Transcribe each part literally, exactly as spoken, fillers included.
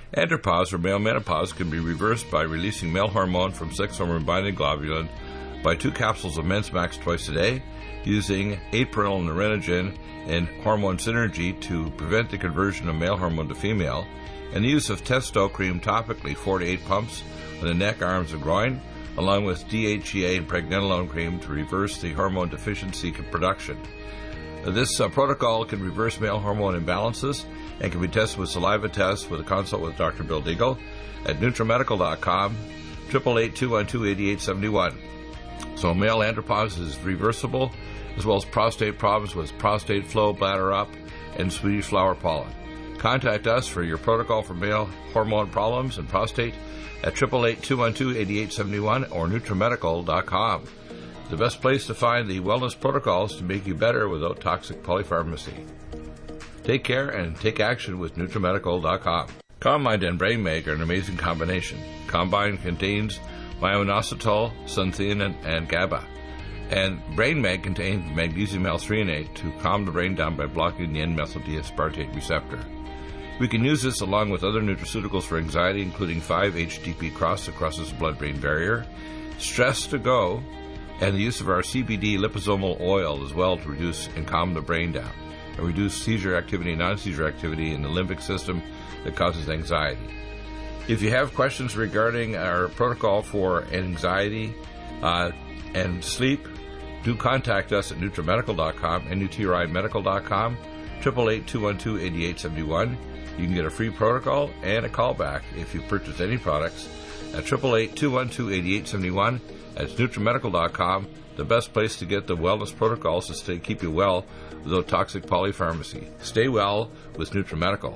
Andropause, or male menopause, can be reversed by releasing male hormone from sex hormone-binding globulin by two capsules of Men's Max twice a day, using April Nerinogen and Hormone Synergy to prevent the conversion of male hormone to female, and the use of Testo Cream topically, four to eight pumps on the neck, arms, and groin, along with D H E A and Pregnenolone Cream to reverse the hormone deficiency production. This uh, protocol can reverse male hormone imbalances and can be tested with saliva tests with a consult with Doctor Bill Deagle at NutriMedical dot com, eight eight eight, two one two, eight eight seven one. So male andropause is reversible, as well as prostate problems with prostate flow, bladder up, and Swedish flower pollen. Contact us for your protocol for male hormone problems and prostate at eight eight eight, two one two, eight eight seven one or NutriMedical dot com. The best place to find the wellness protocols to make you better without toxic polypharmacy. Take care and take action with NutriMedical dot com. Combine and Brain Mag are an amazing combination. Combine contains myo-inositol, sunthein, and GABA. And Brain Mag contains magnesium L-threonate to calm the brain down by blocking the N-methyl D-aspartate receptor. We can use this along with other nutraceuticals for anxiety, including five H T P Cross that crosses the blood-brain barrier, Stress to Go, and the use of our C B D liposomal oil as well to reduce and calm the brain down, and reduce seizure activity and non-seizure activity in the limbic system that causes anxiety. If you have questions regarding our protocol for anxiety uh, and sleep, do contact us at NutriMedical dot com, N U T R I Medical dot com, eight eight eight, two one two, eight eight seven one. You can get a free protocol and a callback if you purchase any products at eight eight eight, two one two, eight eight seven one. That's NutriMedical dot com, the best place to get the wellness protocols to stay keep you well without toxic polypharmacy. Stay well with NutriMedical.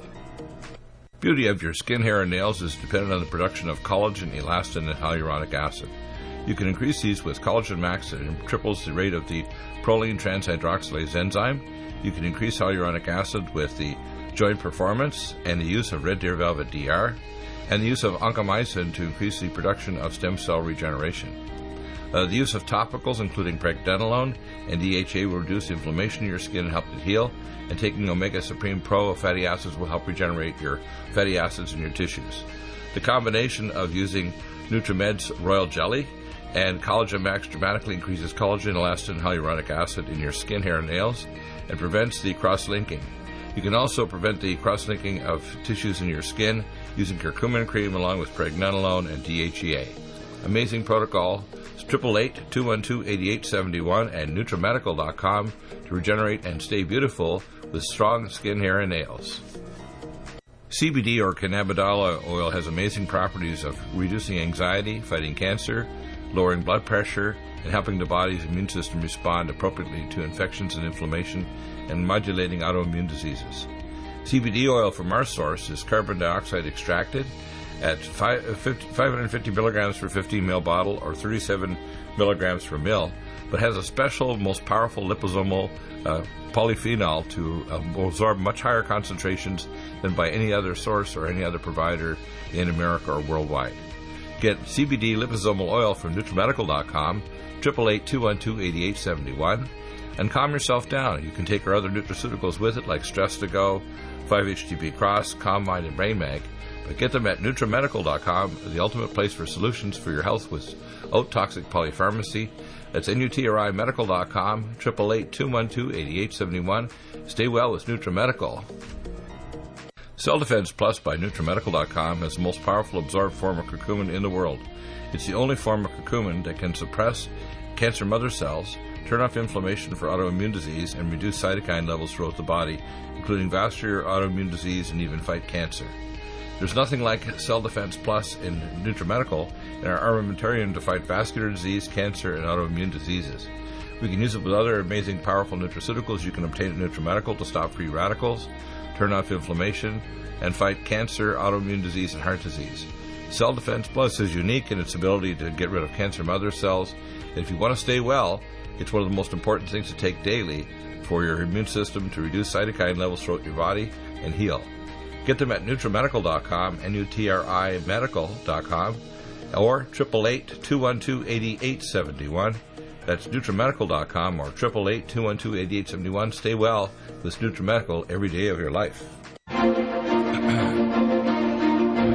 Beauty of your skin, hair, and nails is dependent on the production of collagen, elastin, and hyaluronic acid. You can increase these with Collagen Max that triples the rate of the proline transhydroxylase enzyme. You can increase hyaluronic acid with the Joint Performance and the use of Red Deer Velvet D R, and the use of oncomycin to increase the production of stem cell regeneration. Uh, the use of topicals, including Pregnenolone and D H A, will reduce inflammation in your skin and help it heal, and taking Omega Supreme Pro fatty acids will help regenerate your fatty acids in your tissues. The combination of using NutriMed's Royal Jelly and Collagen Max dramatically increases collagen, elastin, and hyaluronic acid in your skin, hair, and nails, and prevents the cross-linking. You can also prevent the cross-linking of tissues in your skin using curcumin cream along with Pregnenolone and D H E A. Amazing protocol. It's eight eight eight, two one two, eight eight seven one and NutriMedical dot com to regenerate and stay beautiful with strong skin, hair, and nails. C B D or cannabidiol oil has amazing properties of reducing anxiety, fighting cancer, lowering blood pressure, and helping the body's immune system respond appropriately to infections and inflammation, and modulating autoimmune diseases. C B D oil from our source is carbon dioxide extracted at five hundred fifty milligrams per fifteen milliliter bottle or thirty-seven milligrams per mil, but has a special, most powerful liposomal uh, polyphenol to uh, absorb much higher concentrations than by any other source or any other provider in America or worldwide. Get C B D liposomal oil from NutriMedical dot com, eight eight eight, two one two, eight eight seven one, and calm yourself down. You can take our other nutraceuticals with it, like Stress to Go, five H T P Cross, Calm Mind, and Brain Mag, but get them at NutriMedical dot com, the ultimate place for solutions for your health without toxic polypharmacy. That's N U T R I Medical dot com, eight eight eight, two one two, eight eight seven one. Stay well with NutriMedical. Cell Defense Plus by NutriMedical dot com has the most powerful absorbed form of curcumin in the world. It's the only form of curcumin that can suppress cancer mother cells, turn off inflammation for autoimmune disease, and reduce cytokine levels throughout the body, including vascular autoimmune disease and even fight cancer. There's nothing like Cell Defense Plus in NutriMedical and our armamentarium to fight vascular disease, cancer, and autoimmune diseases. We can use it with other amazing, powerful nutraceuticals you can obtain at NutriMedical to stop free radicals, turn off inflammation, and fight cancer, autoimmune disease, and heart disease. Cell Defense Plus is unique in its ability to get rid of cancer mother cells. And if you want to stay well, it's one of the most important things to take daily for your immune system to reduce cytokine levels throughout your body and heal. Get them at NutriMedical dot com, N U T R I Medical dot com, or eight eight eight, two one two, eight eight seven one. That's NutriMedical dot com or eight eight eight, two one two, eight eight seven one. Stay well with NutriMedical every day of your life.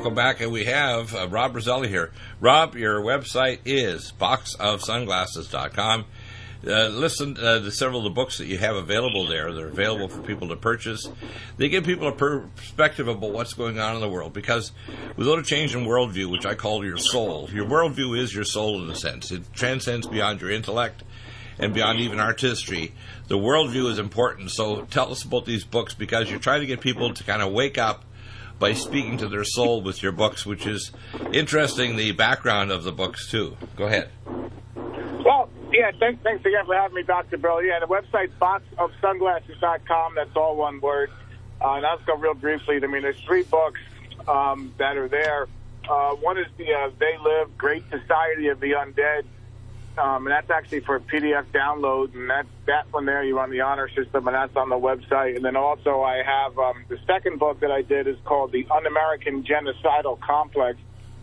welcome back. And we have uh, Rob Roselli here. Rob, your website is box of sunglasses dot com. Uh, listen uh, to several of the books that you have available there. They're available for people to purchase. They give people a perspective about what's going on in the world, because without a change in worldview, which I call your soul, your worldview is your soul in a sense. It transcends beyond your intellect and beyond even artistry. The worldview is important. So tell us about these books, because you're trying to get people to kind of wake up by speaking to their soul with your books, which is interesting, the background of the books, too. Go ahead. Well, yeah, thanks, thanks again for having me, Doctor Bill. Yeah, the website's box of sunglasses dot com. That's all one word. Uh, and I'll just go real briefly. I mean, there's three books um, that are there. Uh, one is the uh, They Live, Great Society of the Undead. Um, and that's actually for P D F download. And that, that one there, you run the honor system, and that's on the website. And then also I have um, the second book that I did is called The Un-American Genocidal Complex,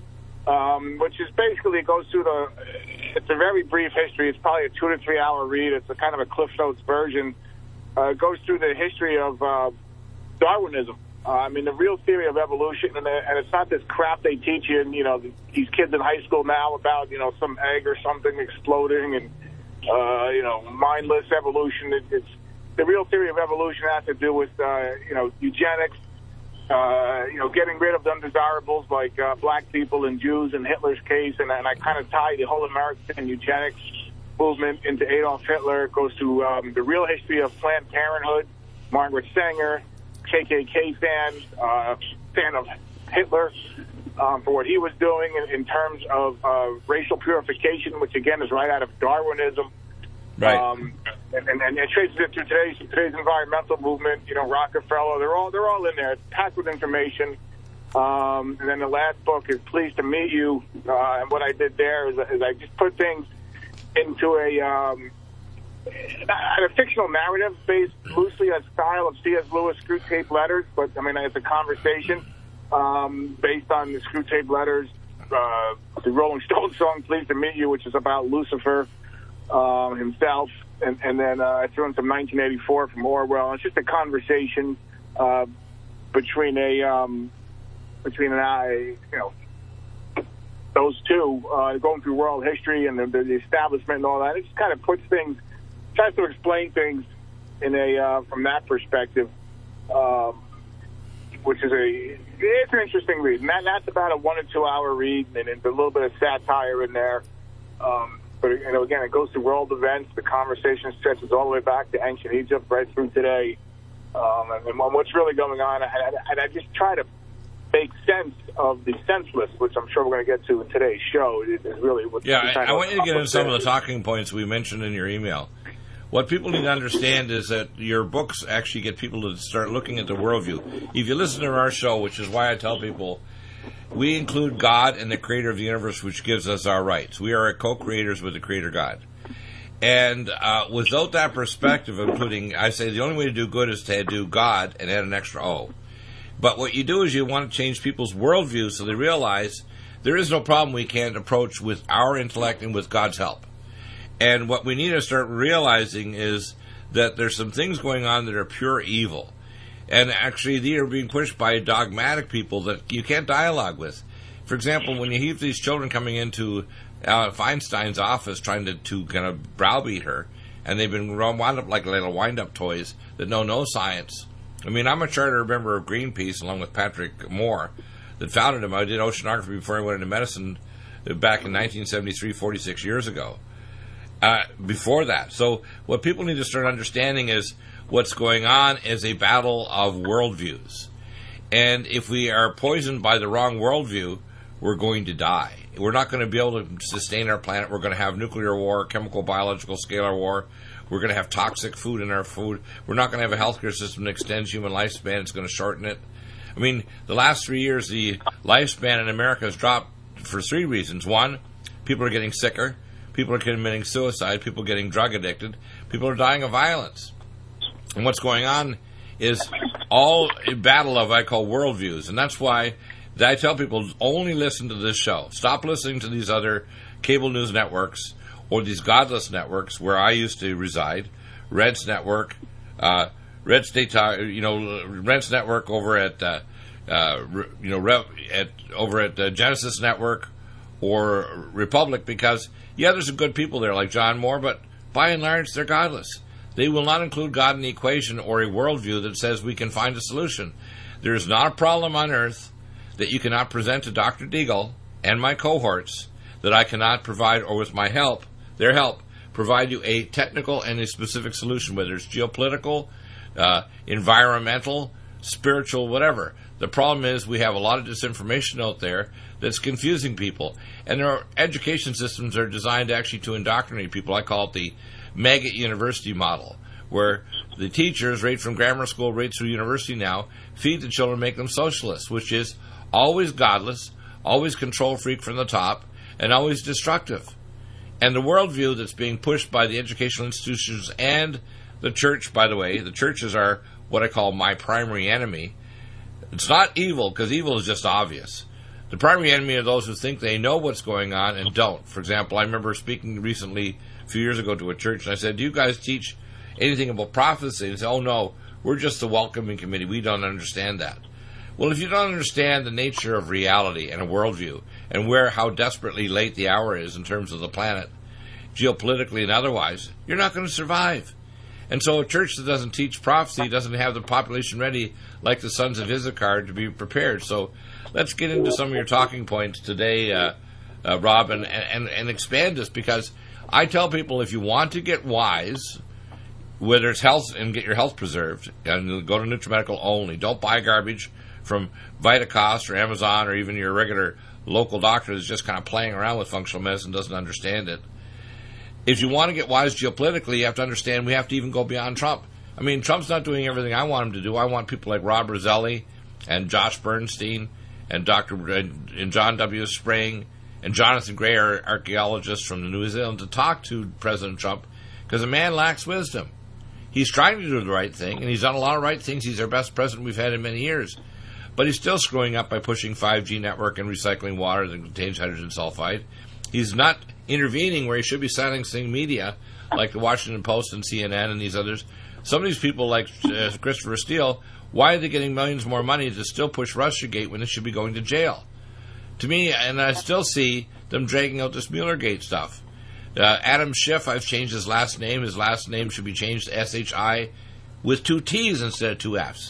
um, which is basically, it goes through the, it's a very brief history. It's probably a two to three hour read. It's a kind of a Cliff Notes version. Uh, it goes through the history of uh, Darwinism. Uh, I mean, the real theory of evolution, and, and it's not this crap they teach you, and, you know, these kids in high school now about, you know, some egg or something exploding and, uh, you know, mindless evolution. It, it's the real theory of evolution has to do with, uh, you know, eugenics, uh, you know, getting rid of the undesirables like uh, black people and Jews in Hitler's case, and, and I kind of tie the whole American eugenics movement into Adolf Hitler. It goes to um, the real history of Planned Parenthood, Margaret Sanger, K K K fan, uh, fan of Hitler um, for what he was doing in, in terms of uh, racial purification, which again is right out of Darwinism. Right. Um, and, and, and it traces it through today's today's environmental movement. You know, Rockefeller. They're all they're all in there. It's packed with information. Um, and then the last book is Pleased to Meet You. Uh, and what I did there is, is I just put things into a um, a fictional narrative based loosely on style of C S Lewis Screwtape Letters, but I mean it's a conversation um, based on the Screwtape Letters, uh, the Rolling Stones song "Pleased to Meet You," which is about Lucifer uh, himself, and, and then uh, I threw in some nineteen eighty-four from Orwell. It's just a conversation uh, between a um, between an eye, you know, those two uh, going through world history and the, the establishment and all that. It just kind of puts things. Tries to explain things in a uh, from that perspective, um, which is a it's an interesting read. And that, that's about a one or two hour read, and there's a little bit of satire in there. Um, but you know, again, it goes through world events. The conversation stretches all the way back to ancient Egypt, right through today, um, and, and what's really going on. And, and I just try to make sense of the senseless, which I'm sure we're going to get to in today's show. It is really what. Yeah, I, I want you to get into some of the talking points we mentioned in your email. What people need to understand is that your books actually get people to start looking at the worldview. If you listen to our show, which is why I tell people, we include God and the creator of the universe, which gives us our rights. We are co-creators with the creator God. And uh, without that perspective, including, I say the only way to do good is to do God and add an extra O. But what you do is you want to change people's worldview so they realize there is no problem we can't approach with our intellect and with God's help. And what we need to start realizing is that there's some things going on that are pure evil. And actually, they are being pushed by dogmatic people that you can't dialogue with. For example, when you have these children coming into uh, Feinstein's office trying to, to kind of browbeat her, and they've been wound up like little wind-up toys that know no science. I mean, I'm a charter member of Greenpeace, along with Patrick Moore, that founded him. I did oceanography before I went into medicine back in nineteen seventy-three, forty-six years ago. Uh, before that. So what people need to start understanding is what's going on is a battle of worldviews. And if we are poisoned by the wrong worldview, we're going to die. We're not going to be able to sustain our planet. We're going to have nuclear war, chemical, biological, scalar war. We're going to have toxic food in our food. We're not going to have a healthcare system that extends human lifespan. It's going to shorten it. I mean, the last three years, the lifespan in America has dropped for three reasons. One, people are getting sicker. People are committing suicide. People are getting drug addicted. People are dying of violence. And what's going on is all a battle of, I call, worldviews. And that's why I tell people, only listen to this show. Stop listening to these other cable news networks or these godless networks where I used to reside. Red's Network, uh, Red State, you know, Red's Network over at uh, uh, you know, at over at uh, Genesis Network or Republic, because yeah, there's some good people there like John Moore, but by and large, they're godless. They will not include God in the equation or a worldview that says we can find a solution. There is not a problem on earth that you cannot present to Doctor Deagle and my cohorts that I cannot provide, or with my help, their help, provide you a technical and a specific solution, whether it's geopolitical, uh, environmental, spiritual, whatever. The problem is we have a lot of disinformation out there that's confusing people. And our education systems are designed actually to indoctrinate people. I call it the maggot university model, where the teachers, right from grammar school right through university now, feed the children, make them socialists, which is always godless, always control freak from the top, and always destructive. And the worldview that's being pushed by the educational institutions and the church, by the way, the churches are what I call my primary enemy. It's not evil, because evil is just obvious. The primary enemy are those who think they know what's going on and don't. For example, I remember speaking recently, a few years ago, to a church, and I said, do you guys teach anything about prophecy? And they said, oh no, we're just the welcoming committee. We don't understand that. Well, if you don't understand the nature of reality and a worldview, and where how desperately late the hour is in terms of the planet, geopolitically and otherwise, you're not going to survive. And so a church that doesn't teach prophecy doesn't have the population ready, like the sons of Issachar, to be prepared. So let's get into some of your talking points today, uh, uh, Rob, and, and, and expand this, because I tell people, if you want to get wise, whether it's health and get your health preserved, and go to NutriMedical only. Don't buy garbage from Vitacost or Amazon or even your regular local doctor that's just kind of playing around with functional medicine, doesn't understand it. If you want to get wise geopolitically, you have to understand we have to even go beyond Trump. I mean, Trump's not doing everything I want him to do. I want people like Rob Roselli and Josh Bernstein and Doctor and John W. Spring and Jonathan Gray, our archaeologists from New Zealand, to talk to President Trump, because the man lacks wisdom. He's trying to do the right thing, and he's done a lot of right things. He's our best president we've had in many years. But he's still screwing up by pushing five G network and recycling water that contains hydrogen sulfide. He's not intervening where he should be silencing media, like the Washington Post and C N N and these others. Some of these people, like uh, Christopher Steele, why are they getting millions more money to still push Russiagate when they should be going to jail? To me, and I still see them dragging out this Muellergate stuff. Uh, Adam Schiff, I've changed his last name. His last name should be changed to S H I with two T's instead of two F's.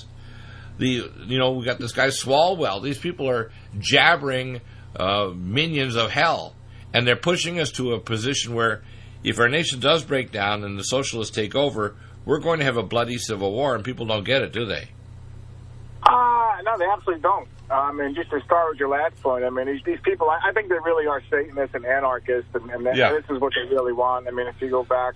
The you know we got this guy Swalwell. These people are jabbering uh, minions of hell, and they're pushing us to a position where, if our nation does break down and the socialists take over, we're going to have a bloody civil war, and people don't get it, do they? Uh, no, they absolutely don't. Um, and just to start with your last point, I mean, these, these people, I, I think they really are Satanists and anarchists, and, and yeah. this is what they really want. I mean, if you go back,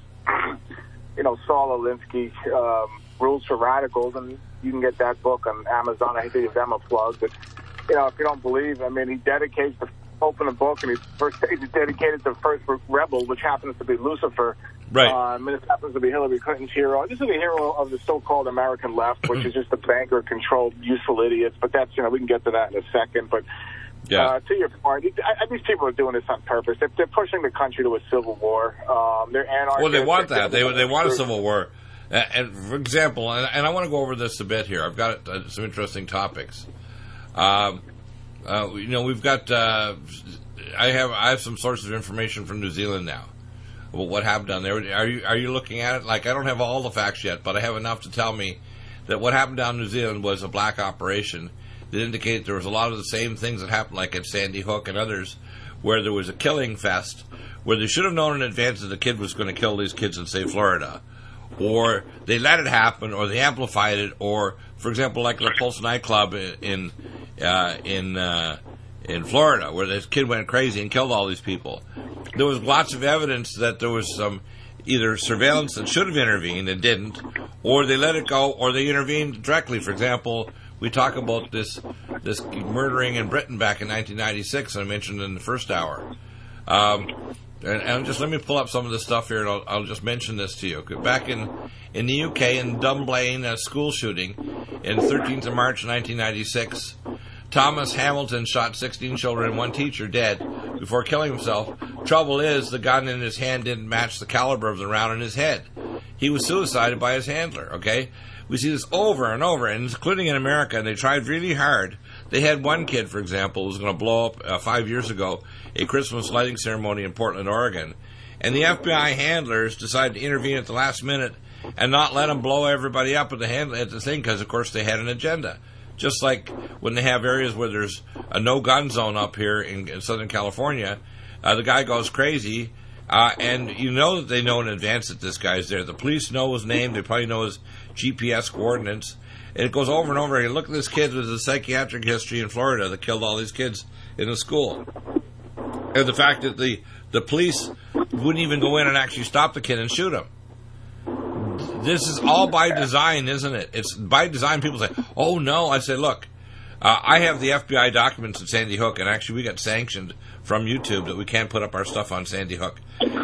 you know, Saul Alinsky, um, Rules for Radicals, and you can get that book on Amazon. I hate to give them a plug, but, you know, if you don't believe, I mean, he dedicates the open a book, and his first page is dedicated to the first rebel, which happens to be Lucifer. Right. Um, and this happens to be Hillary Clinton's hero. This is a hero of the so-called American left, which is just the banker-controlled, useful idiots. But that's, you know, we can get to that in a second. But yeah. uh, to your point, I, I, these people are doing this on purpose. They're, they're pushing the country to a civil war. Um, they're anarchists. Well, they want that. They they want a civil war. And for example, and, and I want to go over this a bit here. I've got uh, some interesting topics. Um, uh, you know, we've got. Uh, I have I have some sources of information from New Zealand now about what happened down there. Are you are you looking at it? Like, I don't have all the facts yet, but I have enough to tell me that what happened down in New Zealand was a black operation that indicated there was a lot of the same things that happened, like at Sandy Hook and others, where there was a killing fest, where they should have known in advance that the kid was going to kill these kids in, say, Florida. Or they let it happen, or they amplified it, or, for example, like the Pulse nightclub in uh, in uh, in Florida, where this kid went crazy and killed all these people. There was lots of evidence that there was some either surveillance that should have intervened and didn't, or they let it go, or they intervened directly. For example, we talk about this this murdering in Britain back in nineteen ninety-six, I mentioned in the first hour. Um, and, and just let me pull up some of this stuff here, and I'll, I'll just mention this to you. Back in, in the U K, in Dunblane, a school shooting, in thirteenth of March nineteen ninety-six, Thomas Hamilton shot sixteen children and one teacher dead before killing himself. Trouble is, the gun in his hand didn't match the caliber of the round in his head. He was suicided by his handler, okay? We see this over and over, and including in America, and they tried really hard They had one kid, for example, who was going to blow up uh, five years ago a Christmas lighting ceremony in Portland, Oregon. And the F B I handlers decided to intervene at the last minute and not let them blow everybody up at the, hand, at the thing because, of course, they had an agenda. Just like when they have areas where there's a no-gun zone up here in, in Southern California, uh, the guy goes crazy, uh, and you know that they know in advance that this guy's there. The police know his name. They probably know his G P S coordinates. And it goes over and over again. Look at this kid with a psychiatric history in Florida that killed all these kids in the school. And the fact that the, the police wouldn't even go in and actually stop the kid and shoot him. This is all by design, isn't it? It's by design. People say, oh, no. I say, look, uh, I have the F B I documents at Sandy Hook, and actually we got sanctioned from YouTube that we can't put up our stuff on Sandy Hook.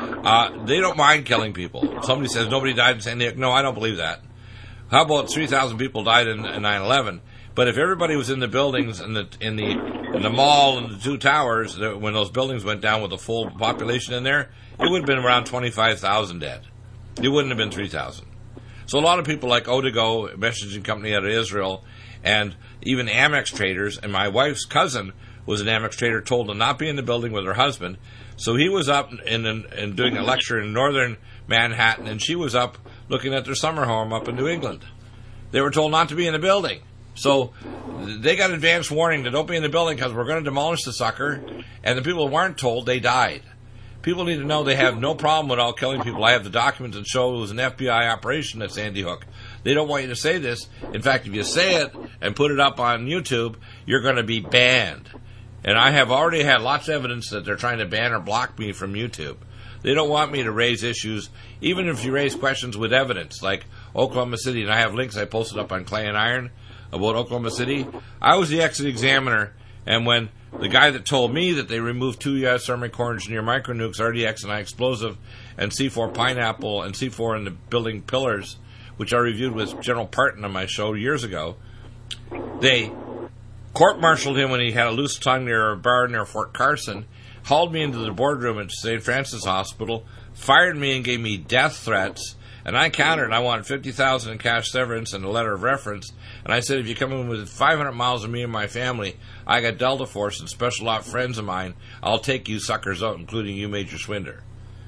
Uh, they don't mind killing people. Somebody says nobody died in Sandy Hook. No, I don't believe that. How about three thousand people died in, in nine eleven? But if everybody was in the buildings in the in the in the mall and the two towers, when those buildings went down with a full population in there, it would have been around twenty-five thousand dead. It wouldn't have been three thousand. So a lot of people like Odigo, a messaging company out of Israel, and even Amex traders, and my wife's cousin was an Amex trader, told to not be in the building with her husband. So he was up in, in, in doing a lecture in northern Manhattan, and she was up looking at their summer home up in New England. They were told not to be in the building. So they got advance warning to don't be in the building because we're going to demolish the sucker. And the people who weren't told, they died. People need to know they have no problem with all killing people. I have the documents that show it was an F B I operation at Sandy Hook. They don't want you to say this. In fact, if you say it and put it up on YouTube, you're going to be banned. And I have already had lots of evidence that they're trying to ban or block me from YouTube. They don't want me to raise issues, even if you raise questions with evidence, like Oklahoma City. And I have links I posted up on Clay and Iron about Oklahoma City. I was the exit examiner, and when the guy that told me that they removed two U S Army Corps engineer micronukes, R D X and I explosive, and C four pineapple and C four in the building pillars, which I reviewed with General Parton on my show years ago, they court-martialed him when he had a loose tongue near a bar near Fort Carson, hauled me into the boardroom at Saint Francis Hospital, fired me and gave me death threats, and I countered. I wanted fifty thousand dollars in cash severance and a letter of reference. And I said, if you come in with five hundred miles of me and my family, I got Delta Force and special op friends of mine, I'll take you suckers out, including you, Major Schwinder.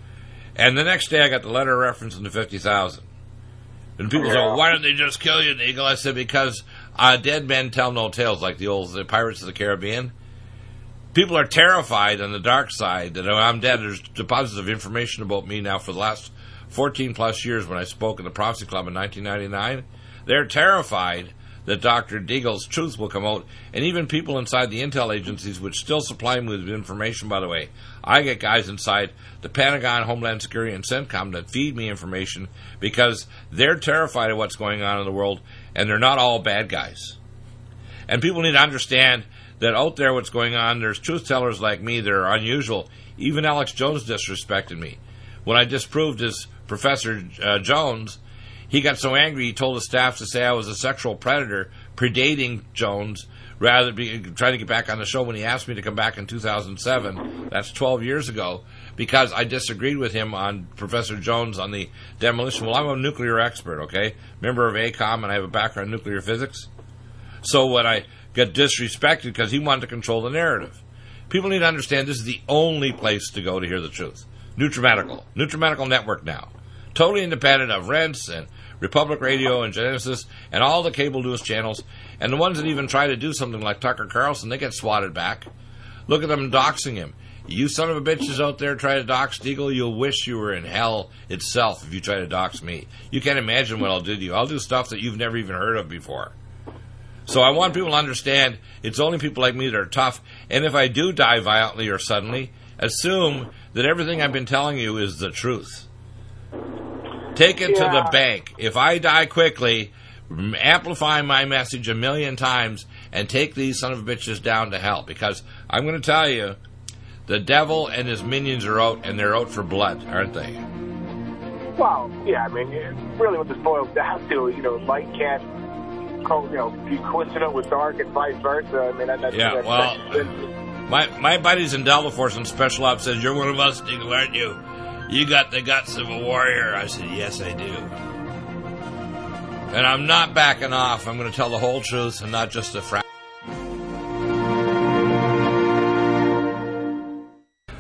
And the next day I got the letter of reference and the fifty thousand dollars. And people say, why didn't they just kill you, Eagle? I said, because uh, dead men tell no tales, like the old the Pirates of the Caribbean. People are terrified on the dark side that when I'm dead, there's deposits of information about me now for the last fourteen plus years when I spoke at the Prophecy Club in nineteen ninety-nine. They're terrified that Doctor Deagle's truth will come out, and even people inside the intel agencies, which still supply me with information, by the way. I get guys inside the Pentagon, Homeland Security, and CENTCOM that feed me information because they're terrified of what's going on in the world, and they're not all bad guys. And people need to understand that out there what's going on, there's truth tellers like me that are unusual. Even Alex Jones disrespected me. When I disproved his Professor uh, Jones, he got so angry he told the staff to say I was a sexual predator predating Jones rather than be, trying to get back on the show when he asked me to come back in two thousand seven. That's twelve years ago, because I disagreed with him on Professor Jones on the demolition. Well, I'm a nuclear expert, okay? Member of A COM, and I have a background in nuclear physics. So when I got disrespected because he wanted to control the narrative. People need to understand this is the only place to go to hear the truth. NutriMedical. NutriMedical Network now. Totally independent of Rents and Republic Radio and Genesis and all the cable news channels. And the ones that even try to do something like Tucker Carlson, they get swatted back. Look at them doxing him. You son of a bitches out there try to dox Deagle, you'll wish you were in hell itself if you try to dox me. You can't imagine what I'll do to you. I'll do stuff that you've never even heard of before. So I want people to understand it's only people like me that are tough. And if I do die violently or suddenly, assume that everything I've been telling you is the truth. Take it yeah. to the bank. If I die quickly, amplify my message a million times and take these son of bitches down to hell. Because I'm going to tell you, the devil and his minions are out, and they're out for blood, aren't they? Well, yeah, I mean, really what this boils down to, you know, light can't, you know, be coincident with dark and vice versa. I mean, that's, yeah, that's, well, that's, my my buddies in Delta Force and Special Ops says, you're one of us, Deagle, aren't you? You got the guts of a warrior. I said, yes, I do. And I'm not backing off. I'm going to tell the whole truth and not just a fraction.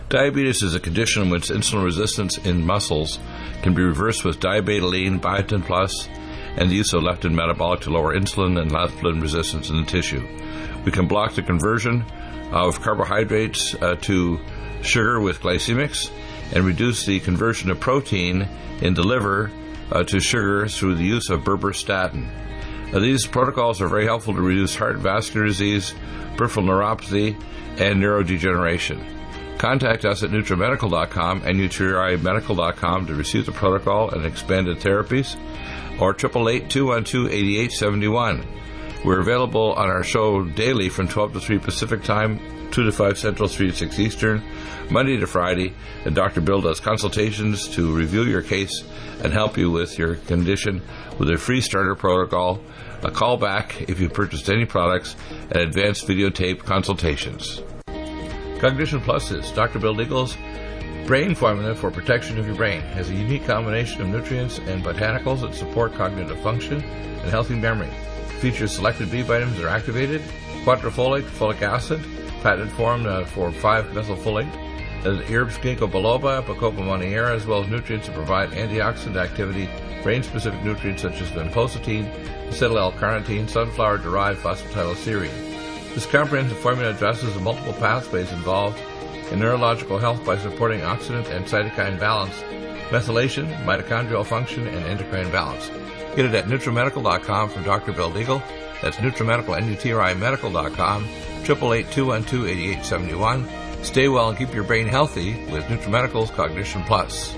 Diabetes is a condition in which insulin resistance in muscles can be reversed with diabetoline, biotin plus, and the use of leptin metabolic to lower insulin and leptin resistance in the tissue. We can block the conversion of carbohydrates uh, to sugar with glycemics and reduce the conversion of protein in the liver uh, to sugar through the use of berberstatin. Now, these protocols are very helpful to reduce heart vascular disease, peripheral neuropathy, and neurodegeneration. Contact us at NutriMedical dot com and Nutri Medical dot com to receive the protocol and expanded therapies, or eight eight eight, two one two, eight eight seven one. We're available on our show daily from twelve to three Pacific Time, two to five Central, three to six Eastern, Monday to Friday, and Doctor Bill does consultations to review your case and help you with your condition with a free starter protocol, a call back if you purchased any products, and advanced videotape consultations. Cognition Plus is Doctor Bill Deagle's brain formula for protection of your brain. It has a unique combination of nutrients and botanicals that support cognitive function and healthy memory. It features selected B vitamins that are activated, quadrifolate, folic acid, patented form uh, for five methylfolate, uh, herbs ginkgo biloba, bacopa monnieri, as well as nutrients that provide antioxidant activity, brain-specific nutrients such as vinpocetine, acetyl-L-carnitine, sunflower-derived phosphatidylserine. This comprehensive formula addresses the multiple pathways involved in neurological health by supporting oxidant and cytokine balance, methylation, mitochondrial function, and endocrine balance. Get it at NutriMedical dot com from Doctor Bill Deagle. That's NutriMedical, N U T R I Medical dot com, eight eight eight, two one two, eight eight seven one. Stay well and keep your brain healthy with NutriMedical's Cognition Plus.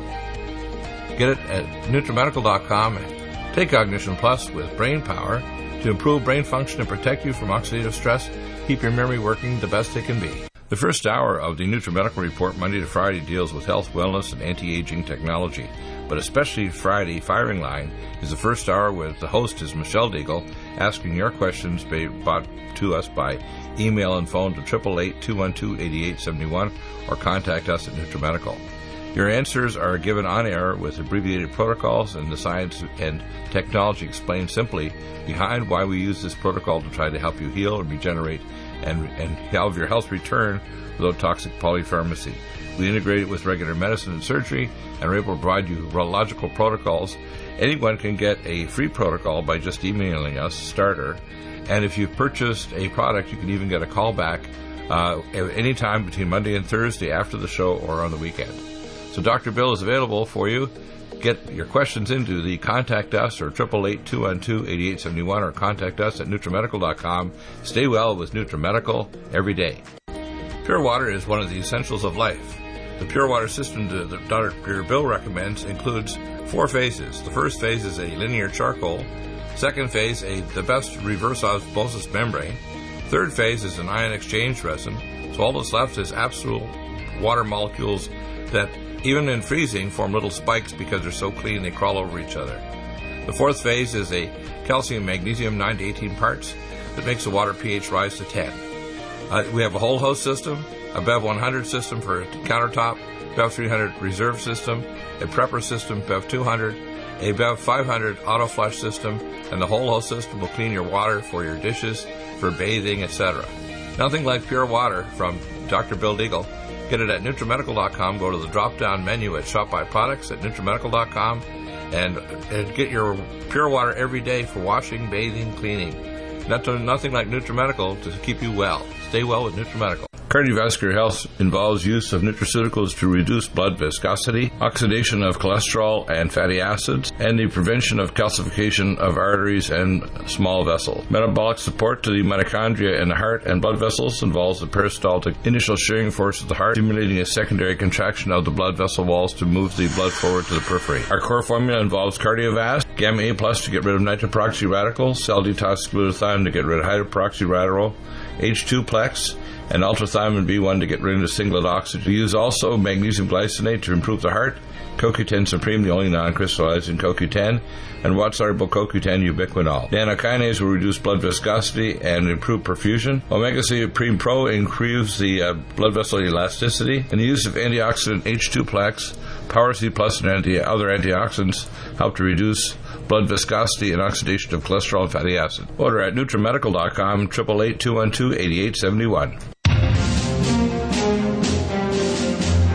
Get it at NutriMedical dot com. Take Cognition Plus with brain power to improve brain function and protect you from oxidative stress. Keep your memory working the best it can be. The first hour of the NutriMedical Report, Monday to Friday, deals with health, wellness, and anti-aging technology. But especially Friday, Firing Line, is the first hour with the host is Michelle Deagle, asking your questions brought to us by email and phone to eight eight eight, two one two, eight eight seven one or contact us at NutriMedical. Your answers are given on air with abbreviated protocols and the science and technology explained simply behind why we use this protocol to try to help you heal and regenerate and, and have your health return without toxic polypharmacy. We integrate it with regular medicine and surgery and are able to provide you urological protocols. Anyone can get a free protocol by just emailing us, starter, and if you've purchased a product, you can even get a call back uh, at any time between Monday and Thursday after the show or on the weekend. So Doctor Bill is available for you. Get your questions into the Contact Us or eight eight eight, two one two, eight eight seven one or contact us at NutriMedical dot com. Stay well with NutriMedical every day. Pure water is one of the essentials of life. The pure water system that Doctor Bill recommends includes four phases. The first phase is a linear charcoal. Second phase, a the best reverse osmosis membrane. Third phase is an ion exchange resin. So all that's left is absolute water molecules that even in freezing, form little spikes because they're so clean they crawl over each other. The fourth phase is a calcium magnesium nine to eighteen parts that makes the water pH rise to ten. Uh, we have a whole host system, a B E V one hundred system for countertop, B E V three hundred reserve system, a prepper system, B E V two hundred, a B E V five hundred auto flush system, and the whole host system will clean your water for your dishes, for bathing, et cetera. Nothing like pure water from Doctor Bill Deagle. Get it at NutriMedical dot com. Go to the drop-down menu at Shop by Products at NutriMedical dot com and, and get your pure water every day for washing, bathing, cleaning. Not to, nothing like NutriMedical to keep you well. Stay well with NutriMedical. Cardiovascular health involves use of nutraceuticals to reduce blood viscosity, oxidation of cholesterol and fatty acids, and the prevention of calcification of arteries and small vessels. Metabolic support to the mitochondria in the heart and blood vessels involves the peristaltic initial shearing force of the heart, stimulating a secondary contraction of the blood vessel walls to move the blood forward to the periphery. Our core formula involves Cardiovasc, Gamma A plus to get rid of nitroproxy radicals, cell detox glutathione to get rid of hydroperoxy radical, H two plex, and ultrathymine B one to get rid of singlet oxygen. We use also magnesium glycinate to improve the heart, C O Q ten Supreme, the only non-crystallizing C O Q ten, and water-soluble C O Q ten ubiquinol. Nanokinase will reduce blood viscosity and improve perfusion. Omega Supreme Pro improves the uh, blood vessel elasticity, and the use of antioxidant H two plex, Power C plus, and anti- other antioxidants help to reduce blood viscosity and oxidation of cholesterol and fatty acid. Order at NutriMedical dot com, eight eight eight, two one two, eight eight seven one.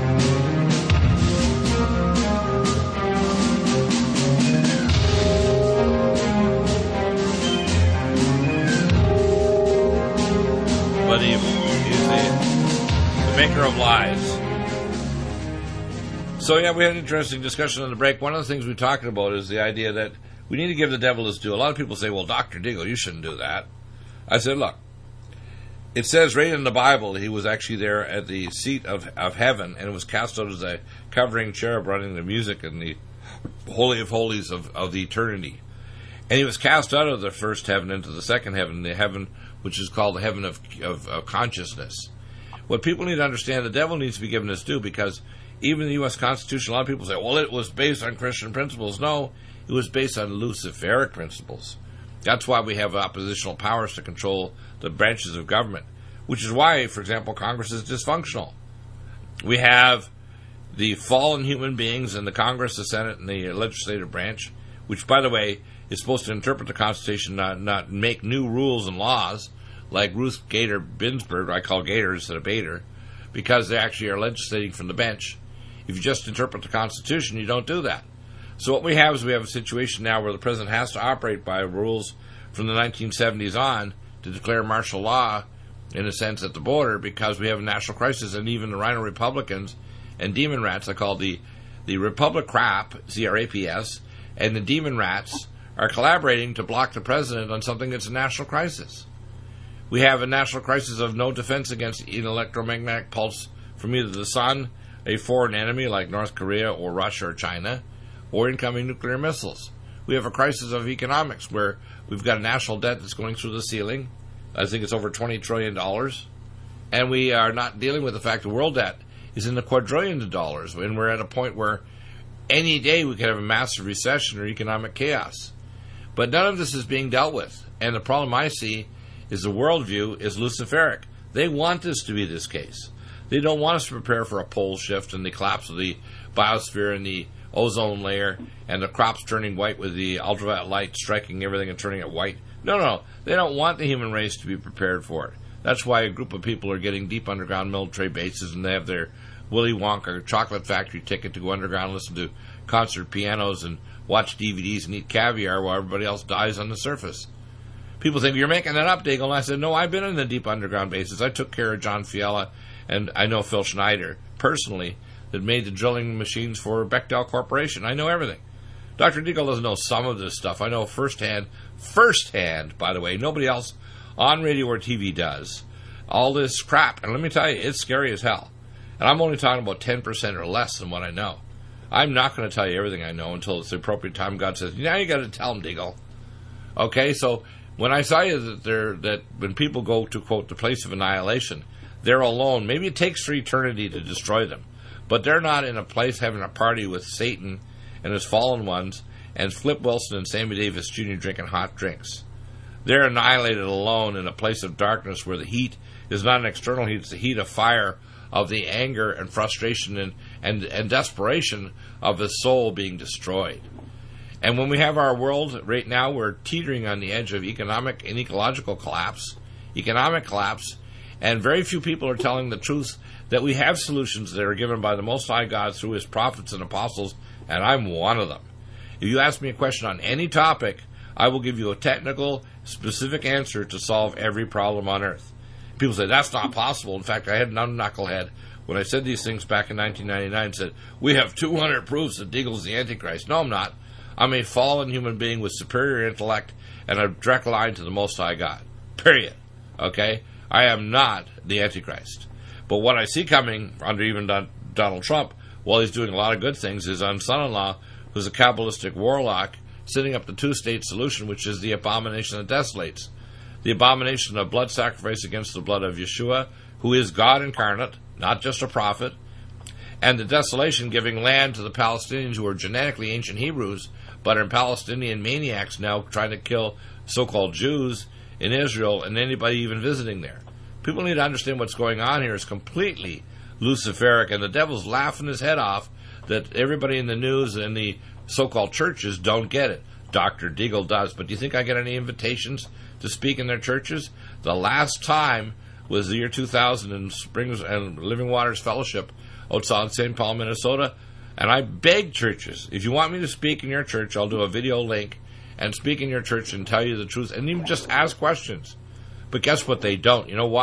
lies. So, yeah, we had an interesting discussion on the break. One of the things we talked about is the idea that we need to give the devil his due. A lot of people say, well, Doctor Deagle, you shouldn't do that. I said, look, it says right in the Bible he was actually there at the seat of, of heaven, and it was cast out as a covering cherub running the music in the Holy of Holies of, of the eternity. And he was cast out of the first heaven into the second heaven, the heaven which is called the heaven of, of, of consciousness. What people need to understand, the devil needs to be given his due, because even in the U S Constitution, a lot of people say, well, it was based on Christian principles. No, it was based on Luciferic principles. That's why we have oppositional powers to control the branches of government, which is why, for example, Congress is dysfunctional. We have the fallen human beings in the Congress, the Senate, and the legislative branch, which, by the way, is supposed to interpret the Constitution, not, not make new rules and laws, like Ruth Gator Ginsburg, I call Gator instead of Bader, because they actually are legislating from the bench. If you just interpret the Constitution, you don't do that. So what we have is we have a situation now where the president has to operate by rules from the nineteen seventies on to declare martial law, in a sense, at the border, because we have a national crisis, and even the Rhino Republicans and Demon Rats, I call the, the Republic Crap, C R A P S, and the Demon Rats are collaborating to block the president on something that's a national crisis. We have a national crisis of no defense against an electromagnetic pulse from either the sun, a foreign enemy like North Korea or Russia or China, or incoming nuclear missiles. We have a crisis of economics where we've got a national debt that's going through the ceiling. I think it's over twenty trillion dollars. And we are not dealing with the fact that world debt is in the quadrillions of dollars, and we're at a point where any day we could have a massive recession or economic chaos. But none of this is being dealt with. And the problem I see is the worldview is Luciferic. They want this to be this case. They don't want us to prepare for a pole shift and the collapse of the biosphere and the ozone layer and the crops turning white with the ultraviolet light striking everything and turning it white. No, no, they don't want the human race to be prepared for it. That's why a group of people are getting deep underground military bases, and they have their Willy Wonka chocolate factory ticket to go underground, listen to concert pianos and watch D V Ds and eat caviar while everybody else dies on the surface. People think, you're making that up, Deagle. And I said, no, I've been in the deep underground bases. I took care of John Fiala, and I know Phil Schneider personally, that made the drilling machines for Bechtel Corporation. I know everything. Doctor Deagle doesn't know some of this stuff. I know firsthand, firsthand, by the way, nobody else on radio or T V does. All this crap. And let me tell you, it's scary as hell. And I'm only talking about ten percent or less than what I know. I'm not going to tell you everything I know until it's the appropriate time. God says, now you got to tell them, Deagle. Okay, so when I tell you that they're, that when people go to, quote, the place of annihilation, they're alone. Maybe it takes for eternity to destroy them. But they're not in a place having a party with Satan and his fallen ones and Flip Wilson and Sammy Davis Junior drinking hot drinks. They're annihilated alone in a place of darkness where the heat is not an external heat, it's the heat of fire of the anger and frustration and, and, and desperation of the soul being destroyed. And when we have our world right now, we're teetering on the edge of economic and ecological collapse, economic collapse, and very few people are telling the truth that we have solutions that are given by the Most High God through His prophets and apostles, and I'm one of them. If you ask me a question on any topic, I will give you a technical, specific answer to solve every problem on earth. People say, that's not possible. In fact, I had an knucklehead when I said these things back in nineteen ninety-nine, said, we have two hundred proofs that Deagle's the Antichrist. No, I'm not. I'm a fallen human being with superior intellect and a direct line to the Most High God. Period. Okay? I am not the Antichrist. But what I see coming under even Don- Donald Trump, while he's doing a lot of good things, his own son-in-law, who's a Kabbalistic warlock, setting up the two-state solution, which is the abomination that desolates. The abomination of blood sacrifice against the blood of Yeshua, who is God incarnate, not just a prophet, and the desolation giving land to the Palestinians who are genetically ancient Hebrews, but are Palestinian maniacs now trying to kill so-called Jews in Israel and anybody even visiting there. People need to understand what's going on here is completely Luciferic, and the devil's laughing his head off that everybody in the news and the so-called churches don't get it. Doctor Deagle does. But do you think I get any invitations to speak in their churches? The last time was the year two thousand in Springs and Living Waters Fellowship outside in Saint Paul, Minnesota. And I beg churches, if you want me to speak in your church, I'll do a video link and speak in your church and tell you the truth and even just ask questions. But guess what? They don't. You know why?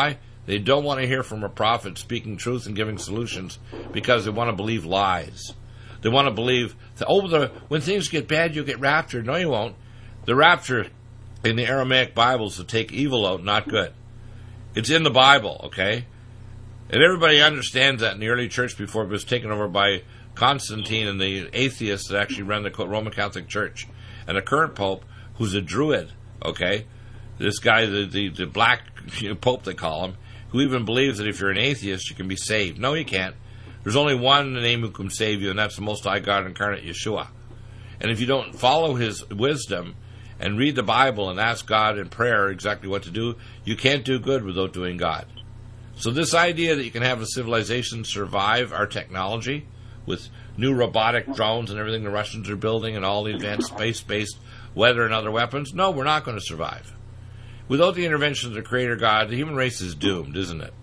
They don't want to hear from a prophet speaking truth and giving solutions because they want to believe lies. They want to believe that, oh, the, when things get bad, you'll get raptured. No, you won't. The rapture in the Aramaic Bible is to take evil out, not good. It's in the Bible, okay? And everybody understands that in the early church before it was taken over by Constantine and the atheists that actually ran the Roman Catholic Church. And the current pope, who's a druid, okay? This guy, the, the, the black pope they call him, who even believes that if you're an atheist, you can be saved. No, you can't. There's only one name who can save you, and that's the Most High God incarnate, Yeshua. And if you don't follow his wisdom and read the Bible and ask God in prayer exactly what to do, you can't do good without doing God. So this idea that you can have a civilization survive our technology with new robotic drones and everything the Russians are building and all the advanced space-based weather and other weapons, no, we're not going to survive. Without the intervention of the Creator God, the human race is doomed, isn't it?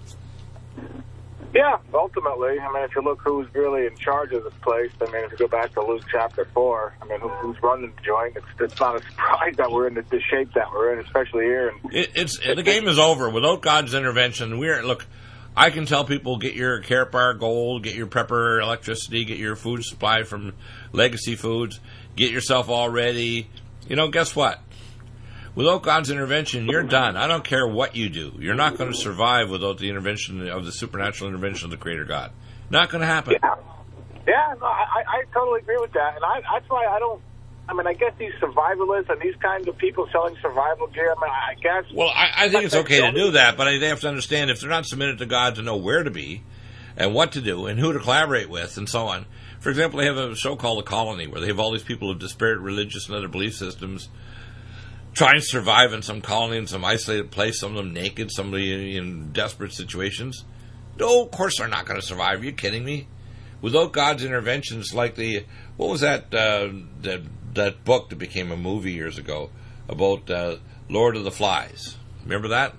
Yeah, ultimately. I mean, if you look who's really in charge of this place, I mean, if you go back to Luke chapter four, I mean, who, who's running the joint? It's, it's not a surprise that we're in the, the shape that we're in, especially here. And it, it's the game is over without God's intervention. We're look. I can tell people get your Carrot Bar Gold, get your Prepper electricity, get your food supply from Legacy Foods, get yourself all ready. You know, guess what? Without God's intervention, you're done. I don't care what you do. You're not going to survive without the intervention of the supernatural intervention of the Creator God. Not going to happen. Yeah, yeah no, I, I totally agree with that. And I, that's why I don't, I mean, I guess these survivalists and these kinds of people selling survival gear, I mean, I guess. Well, I, I think it's okay to do that, but they have to understand if they're not submitted to God to know where to be and what to do and who to collaborate with and so on. For example, they have a show called The Colony where they have all these people of disparate religious and other belief systems trying to survive in some colony, in some isolated place, some of them naked, somebody in desperate situations. No, of course they're not going to survive. Are you kidding me? Without God's intervention, it's like the, what was that, uh, that, that book that became a movie years ago about uh, Lord of the Flies? Remember that?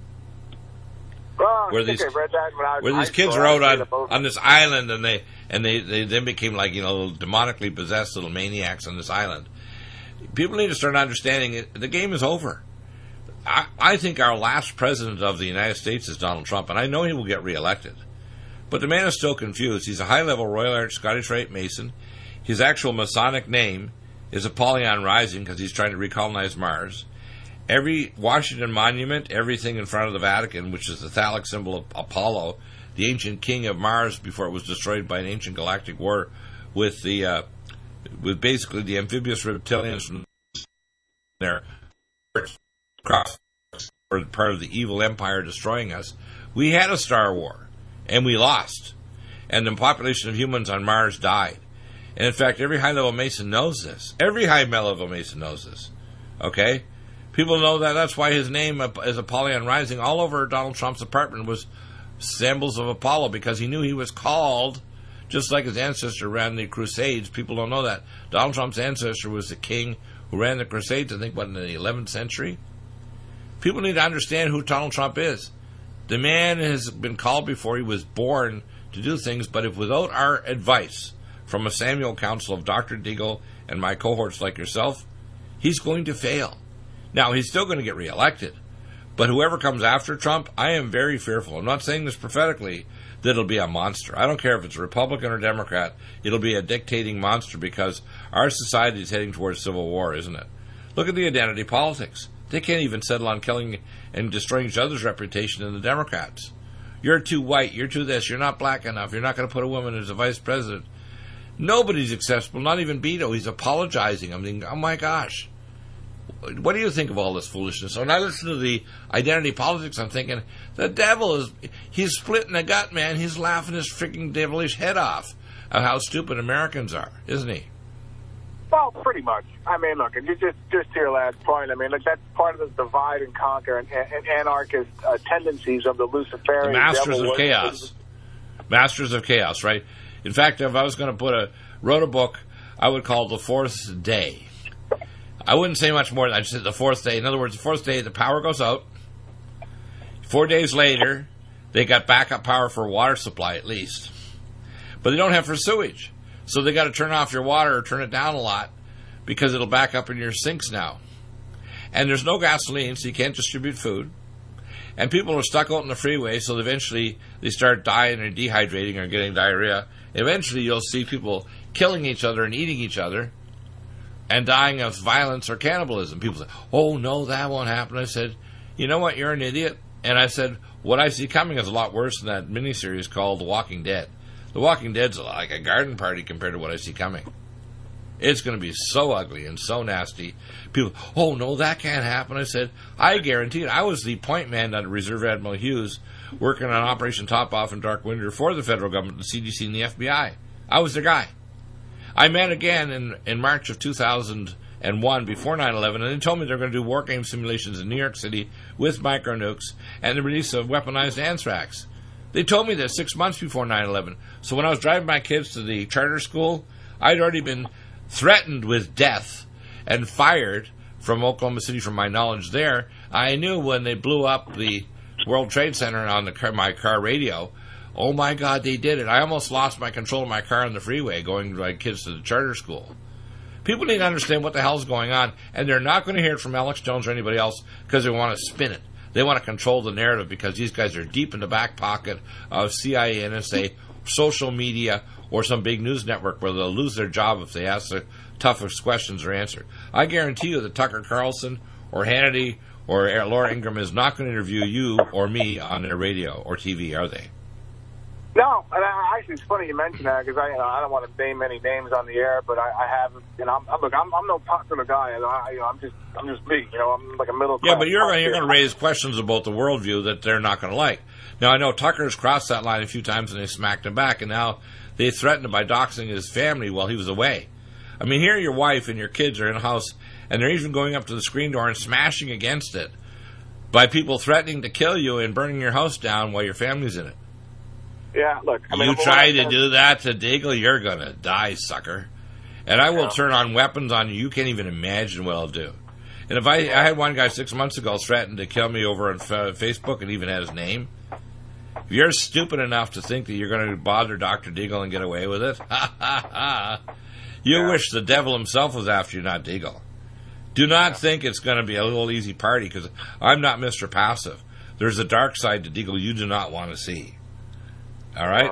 Oh, where I think these, I read that when I was where these kids were out on, on this island, and they and they, they then became like, you know, demonically possessed little maniacs on this island. People need to start understanding it. The game is over. I, I think our last president of the United States is Donald Trump, and I know he will get reelected. But the man is still confused. He's a high-level Royal Arch Scottish Rite Mason. His actual Masonic name is Apollyon Rising because he's trying to recolonize Mars. Every Washington monument, everything in front of the Vatican, which is the phallic symbol of Apollo, the ancient king of Mars before it was destroyed by an ancient galactic war with the uh, with basically the amphibious reptilians from there, cross or part of the evil empire destroying us. We had a Star War, and we lost, and the population of humans on Mars died. And in fact, every high-level Mason knows this. Every high-level Mason knows this. Okay? People know that. That's why his name is Apollyon Rising. All over Donald Trump's apartment was symbols of Apollo because he knew he was called, just like his ancestor ran the Crusades. People don't know that. Donald Trump's ancestor was the king who ran the Crusades, I think, what, in the eleventh century? People need to understand who Donald Trump is. The man has been called before he was born to do things, but if without our advice from a Samuel Council of Doctor Deagle and my cohorts like yourself, he's going to fail. Now, he's still going to get reelected, but whoever comes after Trump, I am very fearful. I'm not saying this prophetically, that it'll be a monster. I don't care if it's a Republican or Democrat. It'll be a dictating monster because our society is heading towards civil war, isn't it? Look at the identity politics. They can't even settle on killing and destroying each other's reputation in the Democrats. You're too white. You're too this. You're not black enough. You're not going to put a woman as a vice president. Nobody's acceptable, not even Beto. He's apologizing. I mean, oh my gosh. What do you think of all this foolishness? When I listen to the identity politics, I'm thinking, the devil is, he's splitting the gut, man. He's laughing his freaking devilish head off at how stupid Americans are, isn't he? Well, pretty much. I mean, look, and just, just to your last point, I mean, look, that's part of the divide and conquer and, and anarchist uh, tendencies of the Luciferian the Masters devil of Chaos. Masters of Chaos, right? In fact, if I was going to put a, wrote a book, I would call it The Fourth Day. I wouldn't say much more than I just said the fourth day. In other words, the fourth day, the power goes out. Four days later, they got backup power for water supply at least. But they don't have for sewage. So they got to turn off your water or turn it down a lot because it'll back up in your sinks now. And there's no gasoline, so you can't distribute food. And people are stuck out on the freeway, so eventually they start dying or dehydrating or getting diarrhea. Eventually you'll see people killing each other and eating each other and dying of violence or cannibalism. People say, oh, no, that won't happen. I said, you know what, you're an idiot. And I said, what I see coming is a lot worse than that miniseries called The Walking Dead. The Walking Dead's like a garden party compared to what I see coming. It's going to be so ugly and so nasty. People, oh, no, that can't happen. I said, I guarantee it. I was the point man under Reserve Admiral Hughes working on Operation Top Off in Dark Winter for the federal government, the C D C, and the F B I. I was the guy. I met again in, in March of two thousand one before nine eleven, and they told me they were going to do war game simulations in New York City with micro nukes and the release of weaponized anthrax. They told me this six months before nine eleven. So when I was driving my kids to the charter school, I'd already been threatened with death and fired from Oklahoma City from my knowledge there. I knew when they blew up the World Trade Center on the car, my car radio, oh my God, they did it. I almost lost my control of my car on the freeway going with my kids to the charter school. People need to understand what the hell's going on, and they're not going to hear it from Alex Jones or anybody else because they want to spin it. They want to control the narrative because these guys are deep in the back pocket of C I A, N S A, social media, or some big news network where they'll lose their job if they ask the toughest questions or answer. I guarantee you that Tucker Carlson or Hannity or Laura Ingraham is not going to interview you or me on their radio or T V, are they? No, and I, actually, it's funny you mention that because I, you know, I don't want to name any names on the air, but I, I have, you know, I'm, look, I'm, I'm no popular guy. I, you know, I'm just, I'm just me. You know, I'm like a middle class. Yeah, but you're you're going to raise questions about the worldview that they're not going to like. Now, I know Tucker's crossed that line a few times and they smacked him back, and now they threatened him by doxing his family while he was away. I mean, here your wife and your kids are in a house, and they're even going up to the screen door and smashing against it by people threatening to kill you and burning your house down while your family's in it. Yeah, look. I mean, you try to do that to Deagle, you're going to die, sucker. And I will turn on weapons on you. You can't even imagine what I'll do. And if I, I had one guy six months ago threaten to kill me over on Facebook and even had his name. If you're stupid enough to think that you're going to bother Doctor Deagle and get away with it, ha ha ha, you yeah. wish the devil himself was after you, not Deagle. Do not yeah. think it's going to be a little easy party, because I'm not Mister Passive. There's a dark side to Deagle you do not want to see. All right?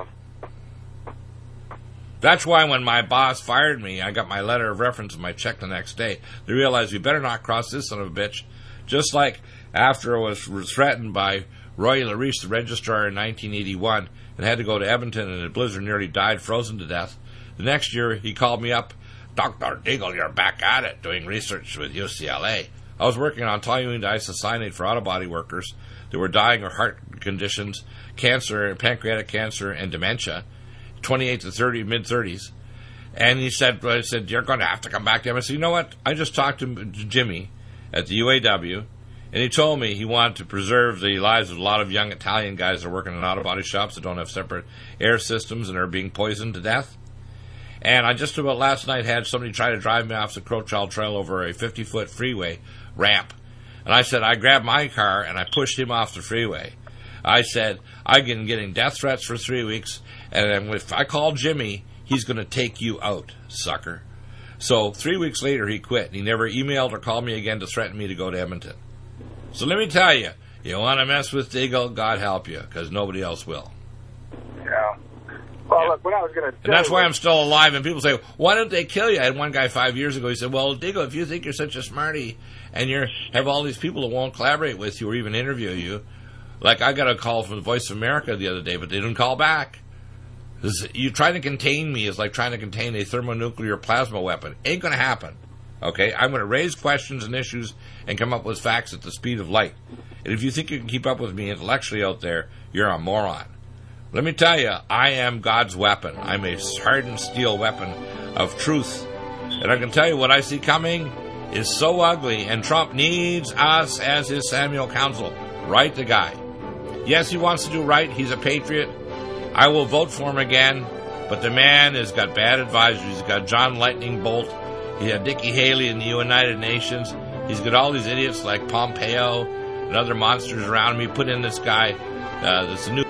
That's why when my boss fired me, I got my letter of reference and my check the next day. They realized we better not cross this son of a bitch. Just like after I was threatened by Roy Lariche, the registrar, in nineteen eighty-one, and had to go to Edmonton, and a blizzard nearly died, frozen to death. The next year, he called me up, Doctor Deagle, you're back at it, doing research with U C L A. I was working on toluene diisocyanate for auto body workers that were dying of heart conditions, cancer, pancreatic cancer, and dementia, twenty-eight to thirty, mid-thirties. And he said, I said, you're going to have to come back to him. I said, you know what? I just talked to Jimmy at the U A W, and he told me he wanted to preserve the lives of a lot of young Italian guys that are working in auto body shops that don't have separate air systems and are being poisoned to death. And I just about last night had somebody try to drive me off the Crowchild Trail over a fifty-foot freeway ramp. And I said, I grabbed my car and I pushed him off the freeway. I said, I've been getting death threats for three weeks, and if I call Jimmy, he's going to take you out, sucker. So three weeks later, he quit. He never emailed or called me again to threaten me to go to Edmonton. So let me tell you, you want to mess with Deagle, God help you, because nobody else will. Yeah. Well, yeah. Look, what I was going to And that's why I'm still alive. And people say, why don't they kill you? I had one guy five years ago. He said, well, Deagle, if you think you're such a smarty and you have all these people that won't collaborate with you or even interview you, like I got a call from the Voice of America the other day, but they didn't call back. You trying to contain me is like trying to contain a thermonuclear plasma weapon. Ain't going to happen. Okay? I'm going to raise questions and issues and come up with facts at the speed of light. And if you think you can keep up with me intellectually out there, you're a moron. Let me tell you, I am God's weapon. I'm a hardened steel weapon of truth. And I can tell you what I see coming is so ugly, and Trump needs us as his Samuel counsel. Right the guy. Yes, he wants to do right. He's a patriot. I will vote for him again. But the man has got bad advisors. He's got John Lightning Bolt. He had Nikki Haley in the United Nations. He's got all these idiots like Pompeo and other monsters around him. He put in this guy, uh, this new...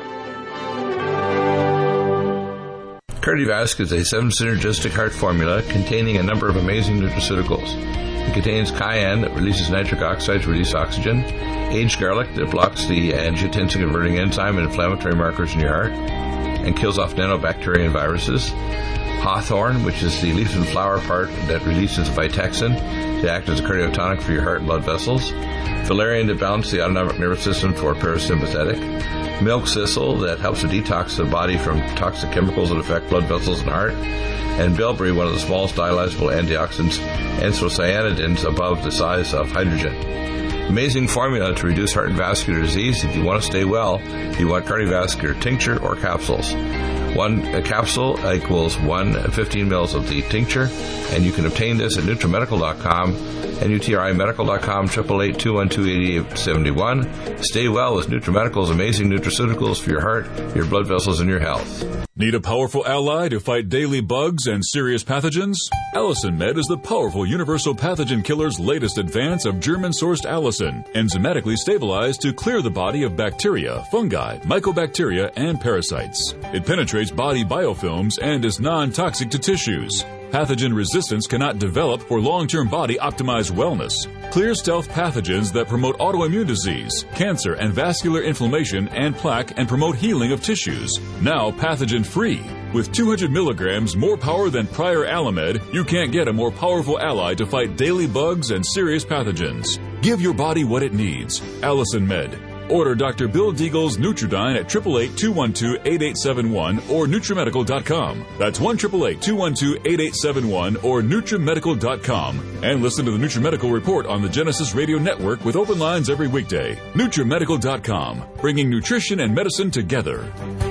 Cardiovasc is a seven synergistic heart formula containing a number of amazing nutraceuticals. It contains cayenne that releases nitric oxide to release oxygen, aged garlic that blocks the angiotensin-converting enzyme and inflammatory markers in your heart and kills off nanobacteria and viruses, hawthorn, which is the leaf and flower part that releases vitexin to act as a cardiotonic for your heart and blood vessels, valerian to balance the autonomic nervous system for parasympathetic, milk thistle that helps to detox the body from toxic chemicals that affect blood vessels and heart, and bilberry, one of the smallest dialyzable antioxidants, anthocyanidins above the size of hydrogen. Amazing formula to reduce heart and vascular disease. If you want to stay well, you want cardiovascular tincture or capsules. One a capsule equals one fifteen mils of the tincture, and you can obtain this at NutriMedical dot com, N U T R I medical dot com, eight eight eight, two one two, eight eight seven one. Stay well with NutriMedical's amazing nutraceuticals for your heart, your blood vessels, and your health. Need a powerful ally to fight daily bugs and serious pathogens? Allicin Med is the powerful universal pathogen killer's latest advance of German-sourced allicin, enzymatically stabilized to clear the body of bacteria, fungi, mycobacteria, and parasites. It penetrates body biofilms and is non-toxic to tissues. Pathogen resistance cannot develop for long-term body-optimized wellness. Clear stealth pathogens that promote autoimmune disease, cancer and vascular inflammation and plaque and promote healing of tissues. Now pathogen-free. With two hundred milligrams more power than prior Alamed, you can't get a more powerful ally to fight daily bugs and serious pathogens. Give your body what it needs. Allicin Med. Order Doctor Bill Deagle's Nutridyne at eight eight eight, two one two, eight eight seven one or NutriMedical dot com. That's one eight eight eight, two one two, eight eight seven one or NutriMedical dot com. And listen to the NutriMedical Report on the Genesis Radio Network with open lines every weekday. NutriMedical dot com, bringing nutrition and medicine together.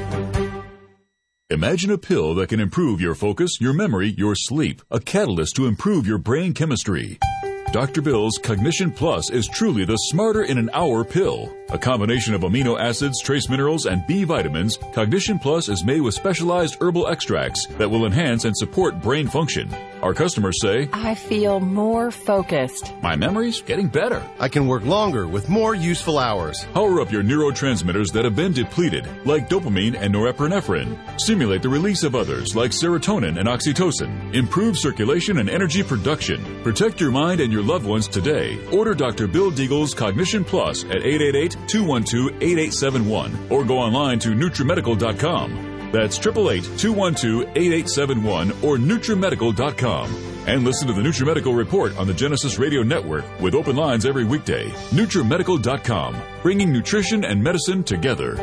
Imagine a pill that can improve your focus, your memory, your sleep. A catalyst to improve your brain chemistry. Doctor Bill's Cognition Plus is truly the smarter in an hour pill. A combination of amino acids, trace minerals, and B vitamins, Cognition Plus is made with specialized herbal extracts that will enhance and support brain function. Our customers say, I feel more focused. My memory's getting better. I can work longer with more useful hours. Power up your neurotransmitters that have been depleted, like dopamine and norepinephrine. Stimulate the release of others, like serotonin and oxytocin. Improve circulation and energy production. Protect your mind and your loved ones today. Order Doctor Bill Deagle's Cognition Plus at eight eight eight, two one two, eight eight seven one or go online to NutriMedical dot com. That's eight eight eight, two one two, eight eight seven one or NutriMedical dot com. And listen to the NutriMedical Report on the Genesis Radio Network with open lines every weekday. NutriMedical dot com, bringing nutrition and medicine together.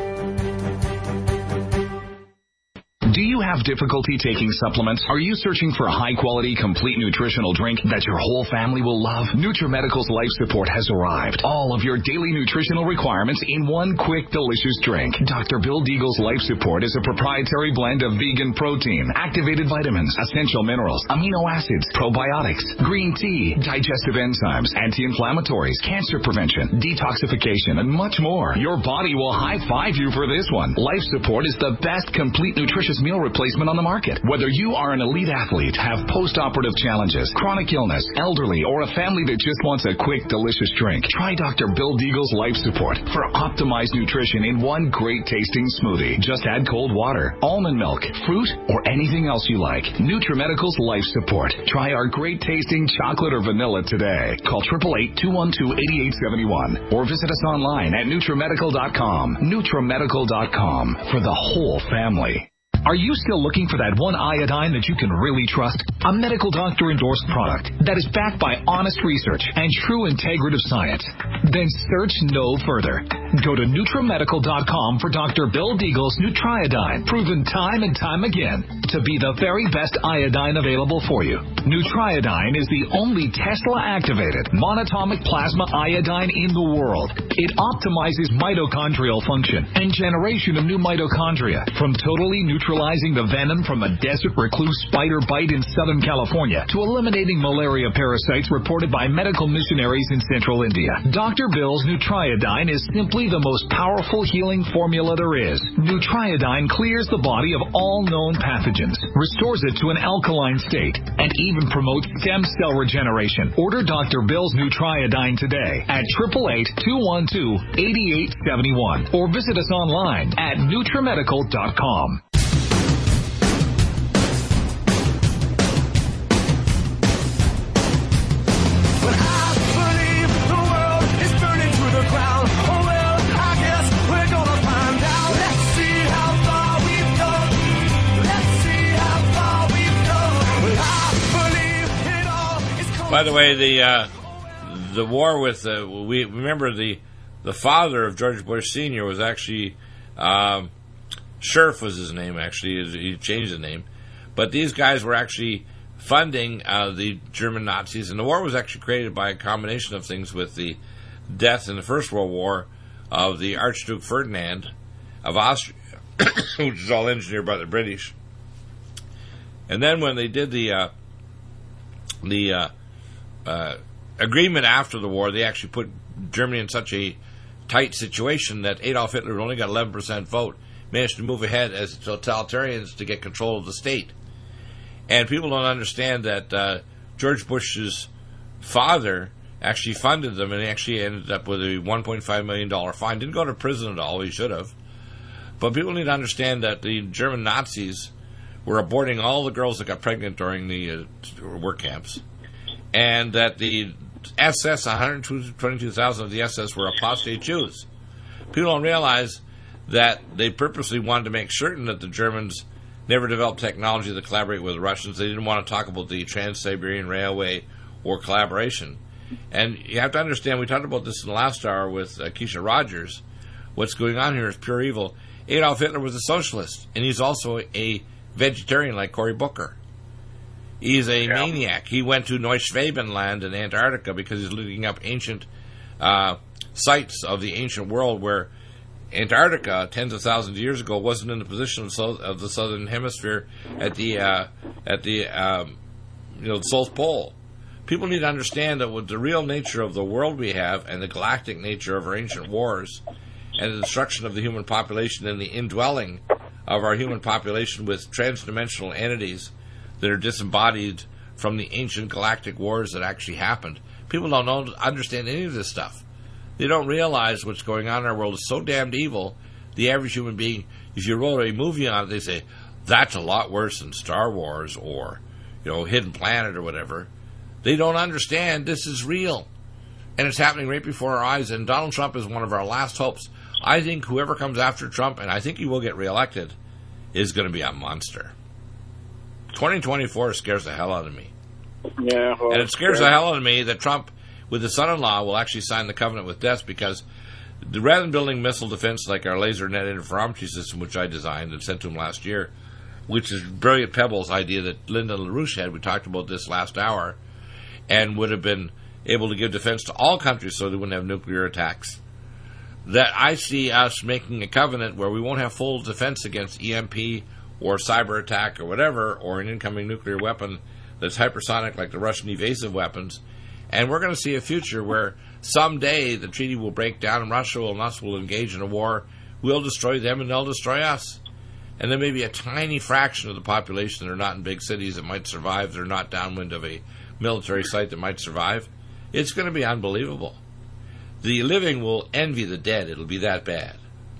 Do you have difficulty taking supplements? Are you searching for a high-quality, complete nutritional drink that your whole family will love? NutriMedical's Life Support has arrived. All of your daily nutritional requirements in one quick, delicious drink. Doctor Bill Deagle's Life Support is a proprietary blend of vegan protein, activated vitamins, essential minerals, amino acids, probiotics, green tea, digestive enzymes, anti-inflammatories, cancer prevention, detoxification, and much more. Your body will high-five you for this one. Life Support is the best complete nutritious meal replacement on the market. Whether you are an elite athlete, have post-operative challenges, chronic illness, elderly, or a family that just wants a quick, delicious drink, try Doctor Bill Deagle's Life Support for optimized nutrition in one great tasting smoothie. Just add cold water, almond milk, fruit, or anything else you like. NutriMedical's Life Support. Try our great tasting chocolate or vanilla today. Call eight eight eight, two one two, eight eight seven one or visit us online at NutriMedical dot com. NutriMedical dot com for the whole family. Are you still looking for that one iodine that you can really trust? A medical doctor-endorsed product that is backed by honest research and true integrative science? Then search no further. Go to NutriMedical dot com for Doctor Bill Deagle's Nutriodine, proven time and time again to be the very best iodine available for you. Nutriodine is the only Tesla-activated monatomic plasma iodine in the world. It optimizes mitochondrial function and generation of new mitochondria from totally neutral neutralizing the venom from a desert recluse spider bite in Southern California to eliminating malaria parasites reported by medical missionaries in central India. Doctor Bill's Nutriodine is simply the most powerful healing formula there is. Nutriodine clears the body of all known pathogens, restores it to an alkaline state, and even promotes stem cell regeneration. Order Doctor Bill's Nutriodine today at eight eight eight, two one two, eight eight seven one or visit us online at NutriMedical dot com. By the way, the uh, the war with uh, we remember the the father of George Bush Senior was actually um, Scherf was his name. Actually, he changed the name, but these guys were actually funding uh, the German Nazis, and the war was actually created by a combination of things with the death in the First World War of the Archduke Ferdinand of Austria, which is all engineered by the British. And then when they did the uh, the uh, uh, agreement after the war, they actually put Germany in such a tight situation that Adolf Hitler only got eleven percent vote, managed to move ahead as totalitarians to get control of the state. And people don't understand that uh, George Bush's father actually funded them, and he actually ended up with a one point five million dollars fine. Didn't go to prison at all, he should have. But people need to understand that the German Nazis were aborting all the girls that got pregnant during the uh, work camps, and that the S S, one hundred twenty-two thousand of the S S were apostate Jews. People don't realize that they purposely wanted to make certain that the Germans never developed technology to collaborate with the Russians. They didn't want to talk about the Trans-Siberian Railway or collaboration. And you have to understand, we talked about this in the last hour with uh, Keisha Rogers, what's going on here is pure evil. Adolf Hitler was a socialist, and he's also a vegetarian like Cory Booker. He's a yeah. maniac. He went to Neuschwabenland in Antarctica because he's looking up ancient uh, sites of the ancient world where Antarctica, tens of thousands of years ago, wasn't in the position of, so, of the southern hemisphere at the uh, at the um, you know the South Pole. People need to understand that with the real nature of the world we have and the galactic nature of our ancient wars and the destruction of the human population and the indwelling of our human population with transdimensional entities that are disembodied from the ancient galactic wars that actually happened. People don't know, understand any of this stuff. They don't realize what's going on in our world is so damned evil. The average human being, if you wrote a movie on it, they say, that's a lot worse than Star Wars or, you know, Hidden Planet or whatever. They don't understand this is real. And it's happening right before our eyes. And Donald Trump is one of our last hopes. I think whoever comes after Trump, and I think he will get reelected, is going to be a monster. twenty twenty-four scares the hell out of me. Yeah, well, and it scares yeah. the hell out of me that Trump, with his son-in-law, will actually sign the covenant with death, because the, rather than building missile defense like our laser net interferometry system, which I designed and sent to him last year, which is Brilliant Pebbles' idea that Linda LaRouche had, we talked about this last hour, and would have been able to give defense to all countries so they wouldn't have nuclear attacks, that I see us making a covenant where we won't have full defense against E M P or cyber attack or whatever, or an incoming nuclear weapon that's hypersonic like the Russian evasive weapons. And we're going to see a future where someday the treaty will break down and Russia and us will engage in a war. We'll destroy them and they'll destroy us. And there may be a tiny fraction of the population that are not in big cities that might survive. They're not downwind of a military site that might survive. It's going to be unbelievable. The living will envy the dead. It'll be that bad.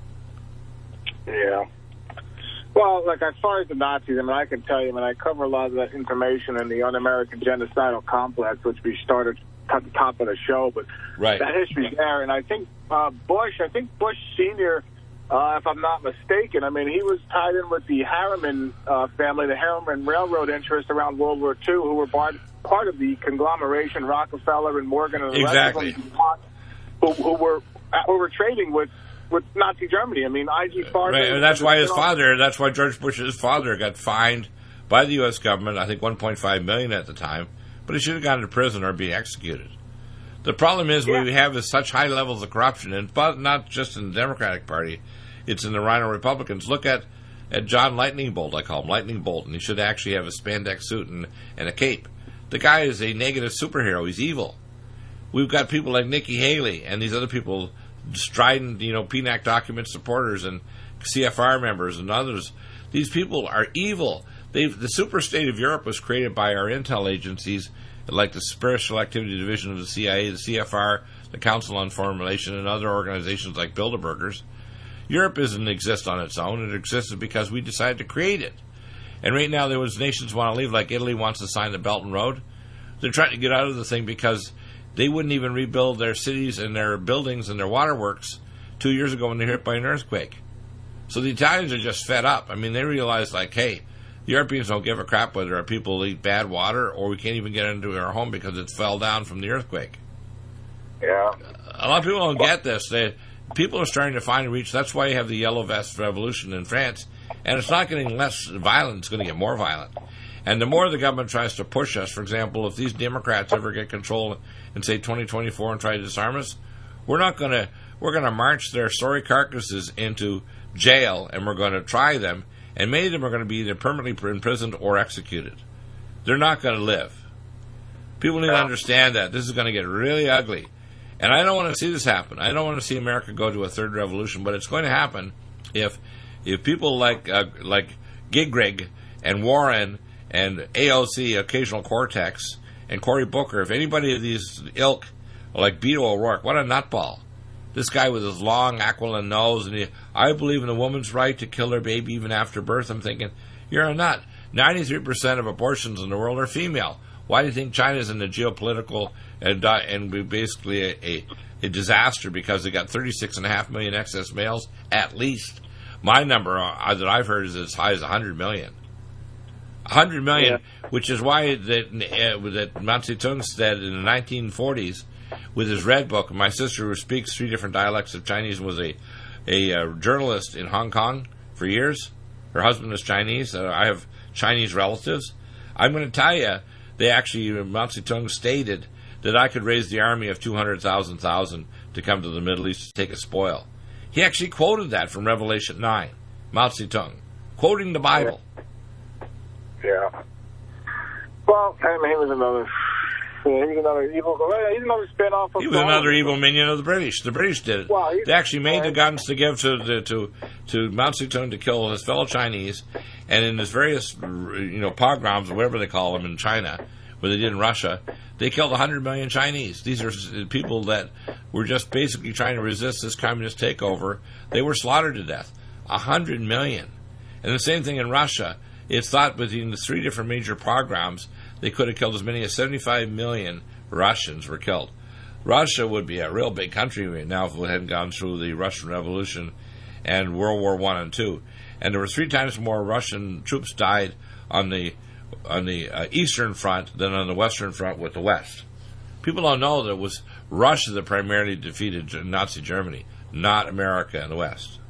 Yeah. Well, like, as far as the Nazis, I mean, I can tell you, I mean, I cover a lot of that information in the Un-American Genocidal Complex, which we started at the top of the show, but right. that history's there. And I think uh, Bush, I think Bush Senior, uh, if I'm not mistaken, I mean, he was tied in with the Harriman uh, family, the Harriman Railroad interests around World War Two, who were part, part of the conglomeration, Rockefeller and Morgan and the exactly. rest of them, who, who, were, who were trading with with Nazi Germany. I mean, I G Farben... Right, and that's why his father, that's why George Bush's father got fined by the U S government, I think one point five million dollars at the time, but he should have gone to prison or be executed. The problem is yeah. we have is such high levels of corruption, and not just in the Democratic Party, it's in the Rhino Republicans. Look at, at John Lightning Bolt, I call him Lightning Bolt, and he should actually have a spandex suit and, and a cape. The guy is a negative superhero. He's evil. We've got people like Nikki Haley and these other people, strident, you know, P N A C document supporters and C F R members and others. These people are evil. They've, the super state of Europe was created by our intel agencies, like the Special Activity Division of the C I A, the C F R, the Council on Foreign Relations, and other organizations like Bilderbergers. Europe doesn't exist on its own. It existed because we decided to create it. And right now, there was nations want to leave, like Italy wants to sign the Belt and Road. They're trying to get out of the thing because they wouldn't even rebuild their cities and their buildings and their waterworks two years ago when they were hit by an earthquake. So the Italians are just fed up. I mean, they realize, like, hey, The Europeans don't give a crap whether our people eat bad water or we can't even get into our home because it fell down from the earthquake. Yeah. A lot of people don't get this. They, people are starting to find and reach. That's why you have the Yellow Vest Revolution in France. And it's not getting less violent. It's going to get more violent. And the more the government tries to push us, for example, if these Democrats ever get control in, say, twenty twenty-four and try to disarm us, we're not going to, we're going to march their sorry carcasses into jail, and we're going to try them, and many of them are going to be either permanently imprisoned or executed. They're not going to live. People need to understand that. This is going to get really ugly. And I don't want to see this happen. I don't want to see America go to a third revolution, but it's going to happen if if people like uh, like Gingrich and Warren and A O C, Occasional Cortex, and Cory Booker, if anybody of these ilk, like Beto O'Rourke, what a nutball. This guy with his long aquiline nose, and he, I believe in the woman's right to kill her baby even after birth. I'm thinking, you're a nut. ninety-three percent of abortions in the world are female. Why do you think China's in the geopolitical and, uh, and basically a, a, a disaster because they got thirty-six point five million excess males at least? My number uh, that I've heard is as high as one hundred million. one hundred million, yeah. Which is why that, uh, that Mao Zedong said in the nineteen forties with his Red Book. My sister, who speaks three different dialects of Chinese, was a, a uh, journalist in Hong Kong for years. Her husband is Chinese. Uh, I have Chinese relatives. I'm going to tell you, they actually, Mao Zedong stated that I could raise the army of two hundred thousand thousand to come to the Middle East to take a spoil. He actually quoted that from Revelation nine, Mao Zedong, quoting the Bible. Yeah. Well, I mean, he was another, yeah, he was another evil, he's another spin-off of... He was another evil minion of the British. The British did it. Well, they actually made the guns to give to, to, to, to Mao Zedong to kill his fellow Chinese, and in his various, you know, pogroms, or whatever they call them in China, where they did in Russia, they killed one hundred million Chinese. These are people that were just basically trying to resist this communist takeover. They were slaughtered to death. one hundred million. And the same thing in Russia. It's thought within the three different major pogroms, they could have killed as many as seventy-five million Russians were killed. Russia would be a real big country right now if it hadn't gone through the Russian Revolution and World War One and Two. And there were three times more Russian troops died on the on the uh, Eastern Front than on the Western Front with the West. People don't know that it was Russia that primarily defeated Nazi Germany, not America and the West.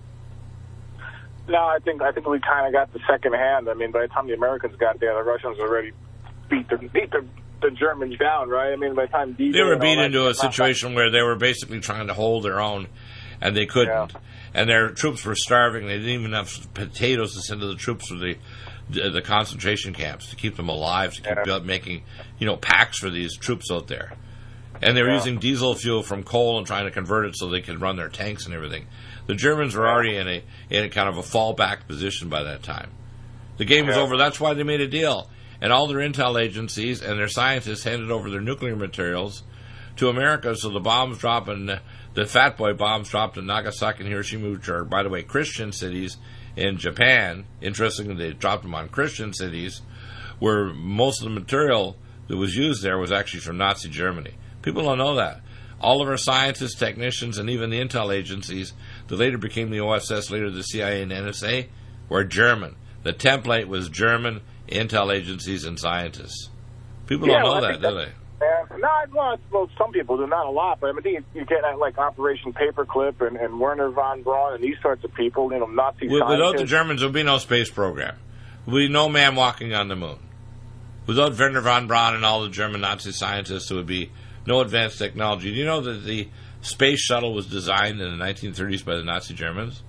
No, I think I think we kind of got the second hand. I mean, by the time the Americans got there, the Russians already beat the beat the, the Germans down, right? I mean, by the time D-Day they were beat into a situation where they were basically trying to hold their own, and they couldn't. Yeah. And their troops were starving. They didn't even have potatoes to send to the troops for the the concentration camps to keep them alive, to keep yeah. making, you know, packs for these troops out there. And they were yeah. using diesel fuel from coal and trying to convert it so they could run their tanks and everything. The Germans were already in a in a kind of a fallback position by that time. The game was yeah. over. That's why they made a deal. And all their intel agencies and their scientists handed over their nuclear materials to America, so the bombs dropped, and the Fat Boy bombs dropped in Nagasaki and Hiroshima, which are, by the way, Christian cities in Japan. Interestingly, they dropped them on Christian cities, where most of the material that was used there was actually from Nazi Germany. People don't know that. All of our scientists, technicians, and even the intel agencies that later became the O S S, later the C I A and N S A, were German. The template was German intel agencies and scientists. People yeah, don't know well, that, do they? Yeah, not well, well, some people do, not a lot, but I mean, you, you get at, like Operation Paperclip and, and Werner von Braun and these sorts of people, you know, Nazi With, scientists. Without the Germans, there would be no space program. There would be no man walking on the moon. Without Werner von Braun and all the German Nazi scientists, there would be no advanced technology. Do you know that the space shuttle was designed in the nineteen thirties by the Nazi Germans?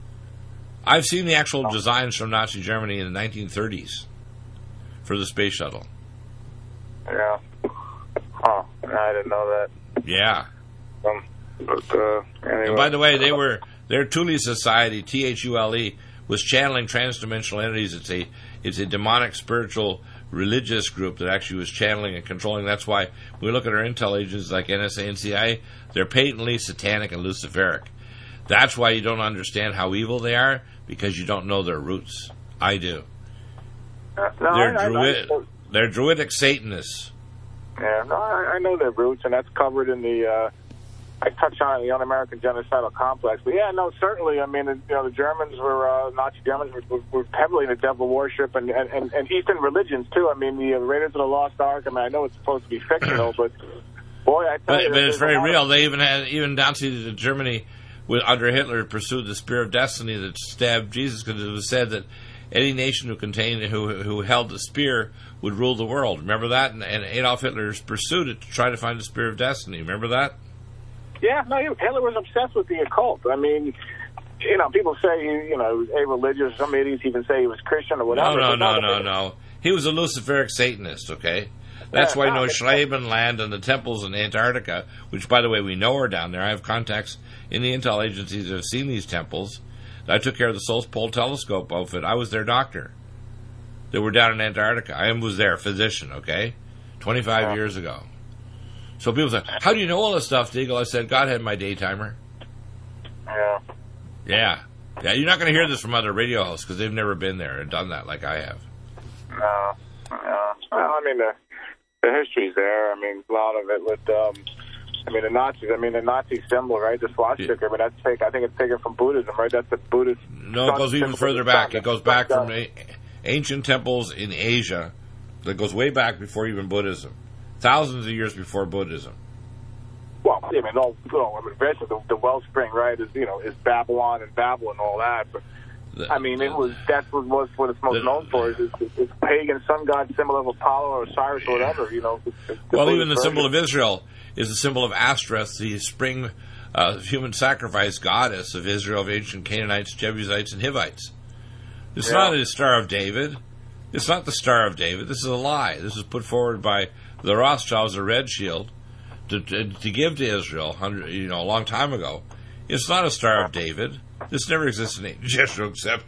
I've seen the actual designs from Nazi Germany in the nineteen thirties for the space shuttle. Yeah. Huh. I didn't know that. Yeah. Um, but, uh, anyway. And by the way, they were their Thule Society, T H U L E, was channeling transdimensional entities. It's a it's a demonic spiritual religious group that actually was channeling and controlling. That's why we look at our intel agencies like N S A and C I A, they're patently satanic and luciferic. That's why you don't understand how evil they are, because you don't know their roots. I do. Uh, no, they're, I, druid, I, I, they're druidic Satanists. Yeah, no, I, I know their roots, and that's covered in the uh, I touched on it in the Un-American Genocidal Complex. But, yeah, no, certainly, I mean, you know, the Germans were, uh, Nazi Germans were, were heavily into devil worship and, and, and, and Eastern religions, too. I mean, the uh, Raiders of the Lost Ark, I mean, I know it's supposed to be fictional, but, boy, I tell but, you... But it's very real. Of... They even had, even Nazi Germany, with, under Hitler, pursued the spear of destiny that stabbed Jesus, because it was said that any nation who contained, who who held the spear would rule the world. Remember that? And, and Adolf Hitler pursued it to try to find the spear of destiny. Remember that? Yeah, no, Hitler was obsessed with the occult. I mean, you know, people say, he, you know, a religious. Some idiots even say he was Christian or whatever. No, no, no, no, no. He was a Luciferic Satanist, okay? That's yeah, why no, no Schwaben land and the temples in Antarctica, which, by the way, we know are down there. I have contacts in the intel agencies that have seen these temples. I took care of the South Pole Telescope outfit. I was their doctor. They were down in Antarctica. I was their physician, okay? twenty-five yeah. years ago. So people say, how do you know all this stuff, Deagle? I said, God had my day timer. Yeah. Yeah. Yeah, you're not going to hear this from other radio hosts because they've never been there and done that like I have. No. No. Well, I mean, the, the history's there. I mean, a lot of it with... Um, I mean, the Nazis, I mean, the Nazi symbol, right? The swastika, yeah. I mean, that's take, I think it's taken from Buddhism, right? That's the Buddhist... No, it goes even further back. It goes back from a, ancient temples in Asia that goes way back before even Buddhism. Thousands of years before Buddhism. Well, I mean, all, you know, I mean, eventually the, the wellspring, right, is, you know, is Babylon and Babel and all that, but... The, I mean, it was that's what was what it's most the, known for is it's pagan sun god symbol of Apollo or Osiris or whatever, you know. It's, it's well, even the symbol of Israel is the symbol of Ashtoreth, the spring uh, human sacrifice goddess of Israel, of ancient Canaanites, Jebusites, and Hivites. It's yeah. not a Star of David. It's not the Star of David. This is a lie. This is put forward by the Rothschilds, the Red Shield, to, to, to give to Israel, you know, a long time ago. It's not a Star of David. This never existed in Israel except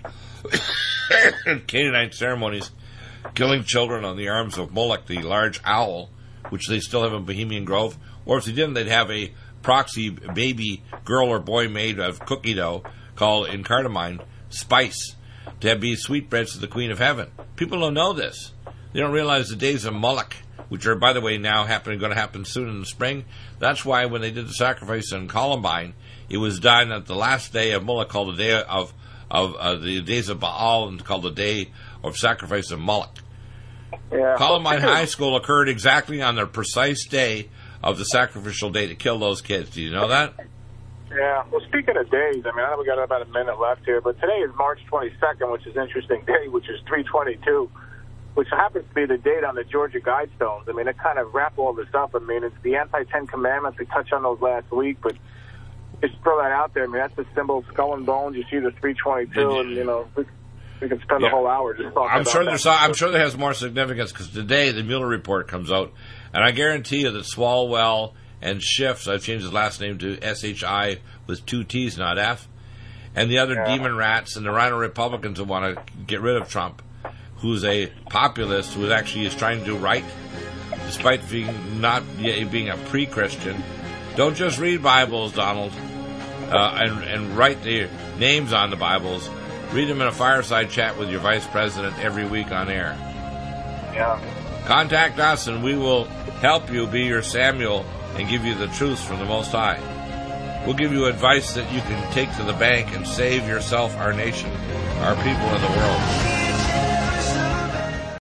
Canaanite ceremonies, killing children on the arms of Moloch, the large owl, which they still have in Bohemian Grove. Or if they didn't, they'd have a proxy baby girl or boy made of cookie dough called in cardamine spice to be sweetbreads to the Queen of Heaven. People don't know this. They don't realize the days of Moloch, which are, by the way, now happening, going to happen soon in the spring. That's why when they did the sacrifice in Columbine, it was done at the last day of Moloch, called the day of of uh, the days of Baal, and called the day of sacrifice of Moloch. Yeah. Columbine High School occurred exactly on the precise day of the sacrificial day to kill those kids. Do you know that? Yeah. Well, speaking of days, I mean, I know we got about a minute left here, but today is March twenty-second, which is an interesting day, which is three twenty-two, which happens to be the date on the Georgia Guidestones. I mean, it kind of wrap all this up. I mean, it's the anti-Ten Commandments. We touched on those last week, but just throw that out there. I mean, that's the symbol, skull and bones. You see the three twenty-two, and, you know, we, we can spend yeah. the whole hour just talking I'm about sure that. There's, I'm sure there has more significance, because today the Mueller report comes out, and I guarantee you that Swalwell and Schiff, I've changed his last name to S H I with two T's, not F, and the other yeah. demon rats and the Rhino Republicans who want to get rid of Trump, who's a populist who actually is trying to do right, despite being not being a pre-Christian. Don't just read Bibles, Donald, uh, and, and write the names on the Bibles. Read them in a fireside chat with your vice president every week on air. Yeah. Contact us and we will help you be your Samuel and give you the truth from the Most High. We'll give you advice that you can take to the bank and save yourself, our nation, our people, and the world.